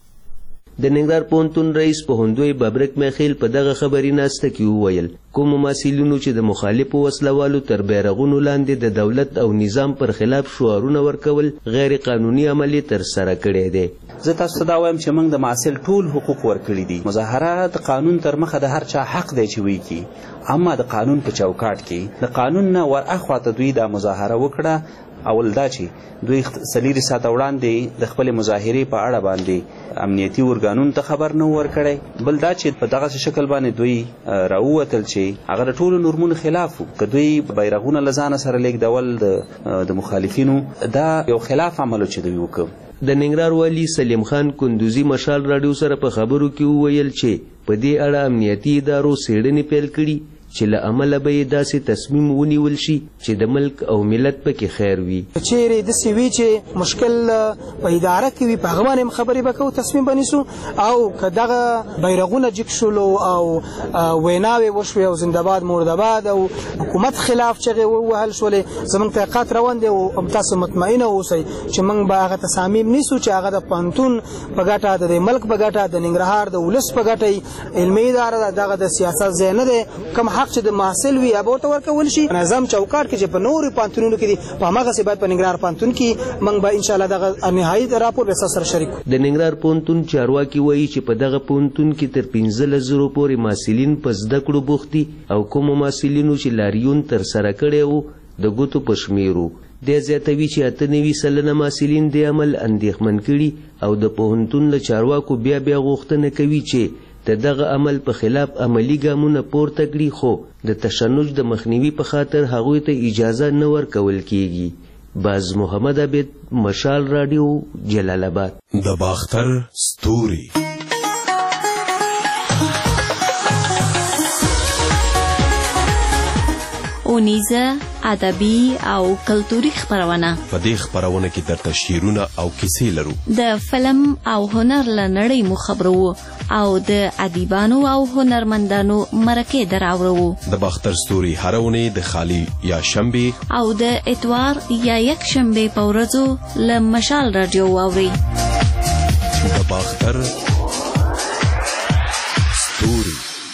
د ننګرهار پوهنتون رئیس پوهندوی ببرک میخیل په دغه خبري ناسته کې وویل کوم محصلینو چې د مخالفو وسلوالو تر بیرغونو لاندې د دولت او نظام پر خلاف شعارونه ورکول غیر قانوني عمل تر سره کړی دی. زه تاسو ته دا وایم چې موږ د محصل ټول حقوق ورکړي دي. مظاهره د قانون تر مخه د هر چا حق دی چې وکړي، اما د قانون په چوکاټ کې د قانون نه ور اخواته دوی دا مظاهره وکړه. اول دا چې دوی سلیری ساته وړاندې د خپل مظاهرې په اړه باندې امنیتي ورګانونو ته خبر نه ورکړی، بل دا چې په دغه شکل باندې دوی راووتل چې هغه د ټولو نورمونو خلاف وو. که دوی بیرغونه له ځانه سره لیږدول د مخالفینو، دا یو خلاف عمل چې دوی وکړ. د ننګرهار والي سلیم خان کندوزي مشال راډیو سره په خبرو کې وویل چې په دې اړه امنیتي ادارو څېړنې پیل کړي چې له عمله به یې داسې تصمیم ونیول شي چې د ملک او ملت پکې خیر وي. چیرې داسې وي چې مشکل په اداره کې وي په هغه باندې هم خبرې به کوو، تصمیم به نیسو. او که دغه بیرغونه جګ شولو او ویناوې وشوې او زنده‌باد مرده‌باد او حکومت خلاف چغې ووهل شولې، زموږ تحقیقات روان دی او تاسو مطمئنه اوسئ چې موږ به هغه تصامیم نیسو چې هغه د پوهنتون په ګټه، د ملک په ګټه، د ننګرهار د ولس په ګټه. علمي اداره دغه د سیاست ځای نه دی. کوم حق چې د محصل وي هغه ورته ورکول شي. نظام چوکاټ کې چې په نورو پوهنتونونو کې دي په هماغسې باید په ننګرهار پوهنتون کې موږ به انشاءالله دغه نهایي راپور به سره شریک کړو. د ننګرهار پوهنتون چارواکي وایي چې په دغه پوهنتون کې تر پنځلس زرو پورې محصلین په زده کړو بوخت دي او کومو محصلینو چې لاریون تر سره کړی و د ګوتو په شمېر و. دی زیاتوي چې اته نوي سلنه محصلین دې عمل اندېښمن کړي او د پوهنتون له چارواکو بیا بیا غوښتنه کوي چې د دغه عمل په خلاف عملی ګامونه پورته کړي، خو د تشنج د مخنیوي په خاطر هغوی ته اجازه نه ورکول کیږي. باز محمد عابد مشال راډیو جلال آباد. د باختر ستوري اونیزه ادبي او کلتوري خبرونه. په دې خبرونه کې درته شعرونه او کیسې لرو. د فلم او هنر له نړۍ مو خبرو او د ادیبانو او هنرمندانو مرکې دراوړو. د باختر ستوري هره اونۍ د خالی یا شنبه او د اتوار یا یک شنبه په ورځو له مشال راډیو واورئ. د باختر ستوري.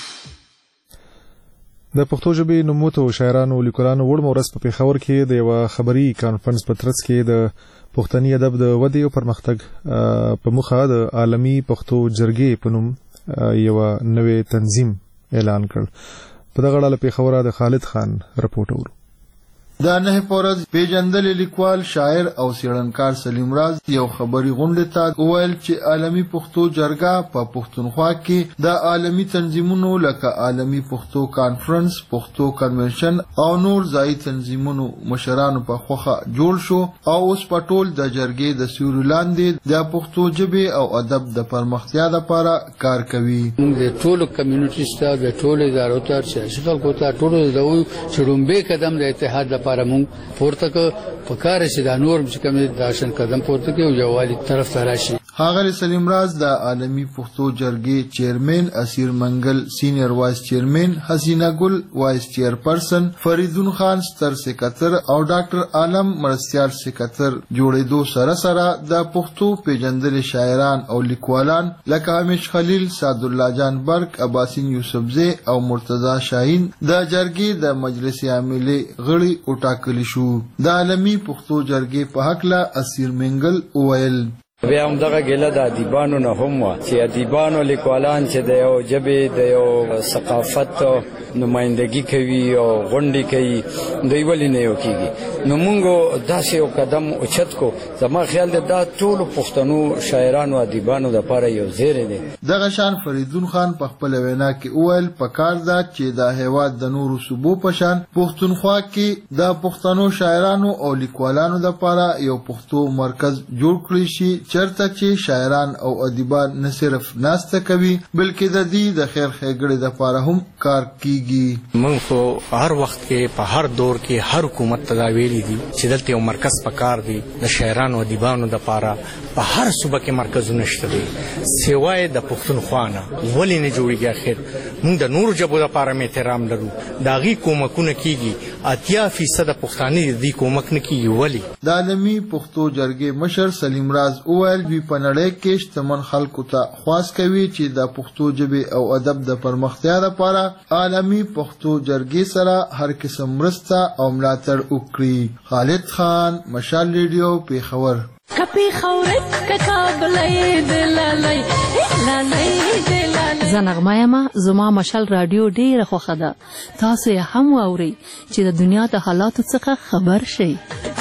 د پښتو ژبې نوموتو شاعرانو او لیکوالانو وړمه ورځ په پېښور کې د یوه خبري کانفرنس په ترڅ کې د پښتني ادب د ودې او پرمختګ په موخه د عالمي پښتو جرګې په نوم یوه نوې تنظیم اعلان کړ. په دغه اړه له پېښوره د خالد خان رپورټ اورو. د نه پورز پیژندل لیکوال شاعر او څېړنکار سلیم راز یو خبري غونډه ته وویل چې عالمي پښتو جرګه په پښتونخوا کې د عالمي تنظیمونو لکه عالمي پښتو کانفرنس، پښتو کنونشن او نور ځایي تنظیمونو مشرانو په خوخه جوړ شو او اوس په ټول د جرګې د سیوري لاندې د پښتو ژبې او ادب د پرمختیا لپاره کار کوي. موږ د ټولو کمیونټي سره د ټولو ادارو ته چې خلکو ته ټولو د چې لومبې قدم د اتحاد لپاره مونږ پورته کو پکاره چې دا نور چې کوم داشن قدم پورته کوي او یووالي طرف ته راشي. ښاغلی سلیم راز د عالمي پښتو جرګې چیرمن، اسیر منګل سینیئر وایس چیرمن، حسینه ګل وایس چیرپرسن، فریدون خان ستر سکتر او ډاکټر عالم مرستیال سکتر جوړېدو سره سره د پښتو پیژندل شاعران او لیکوالان لکه حمیش خلیل، سعدالله جان برق، عباسین یوسفزی او مرتضی شاهین د جرګې د مجلس عاملې غړي وټاکل شو. د عالمي پښتو جرګې په هکله اسیر منګل وویل بیا هم دغه ګیله د ادیبانو نه هم وه چې ادیبانو لیکوالان چې د یو ژبې د یو ثقافت نمایندګي کوي او غونډې کوي دوی ولې نه یو کېږي. نو موږ داسې یو قدم اوچت کو. زما خیال دی دا ټولو پښتنو شاعرانو ادیبانو دپاره یو زیری دی. دغه شان فریدون خان په خپله وینا کې وویل پکار ده چې د هېواد د نورو صوبو په شان پښتونخوا کې د پښتنو شاعرانو او لیکوالانو دپاره یو پښتو مرکز جوړ کړی شي چرته چې شاعران او ادیبان نه صرف ناسته کوي بلکې د دې د خیر ښېګړې دپاره هم کار کیږي. موږ خو هر وخت کې په هر دور کې هر حکومت ته دا ویلي دي چې دلته یو مرکز پکار دی د شاعرانو او ادیبانو دپاره. په هر صوبه کې مرکزونه شته دي سوای د پښتونخوا نه. ولې نه جوړېږي؟ اخر موږ د نورو ژبو دپاره هم احترام لرو، د هغې کومکونه کیږي. اتیا فیصده پښتانه د دې کومک نه کیږي. ولې؟ د عالمي پښتو جرګې مشر سلیم راز وویل دوی په نړۍ کې شتمن خلکو ته خواست کوي چې د پښتو ژبې او ادب د پرمختیا لپاره عالمي پښتو جرګې سره هر قسم مرسته او ملاتړ وکړي. خالد خان، مشال ریډیو، پیښور. کپی خورت ککابلای دلالای لالای دلالای زنغمه یم. زما مشال رادیو ډیره خوښه ده. تاسو یې هم واورئ چې د دنیا د حالاتو څخه خبر شئ.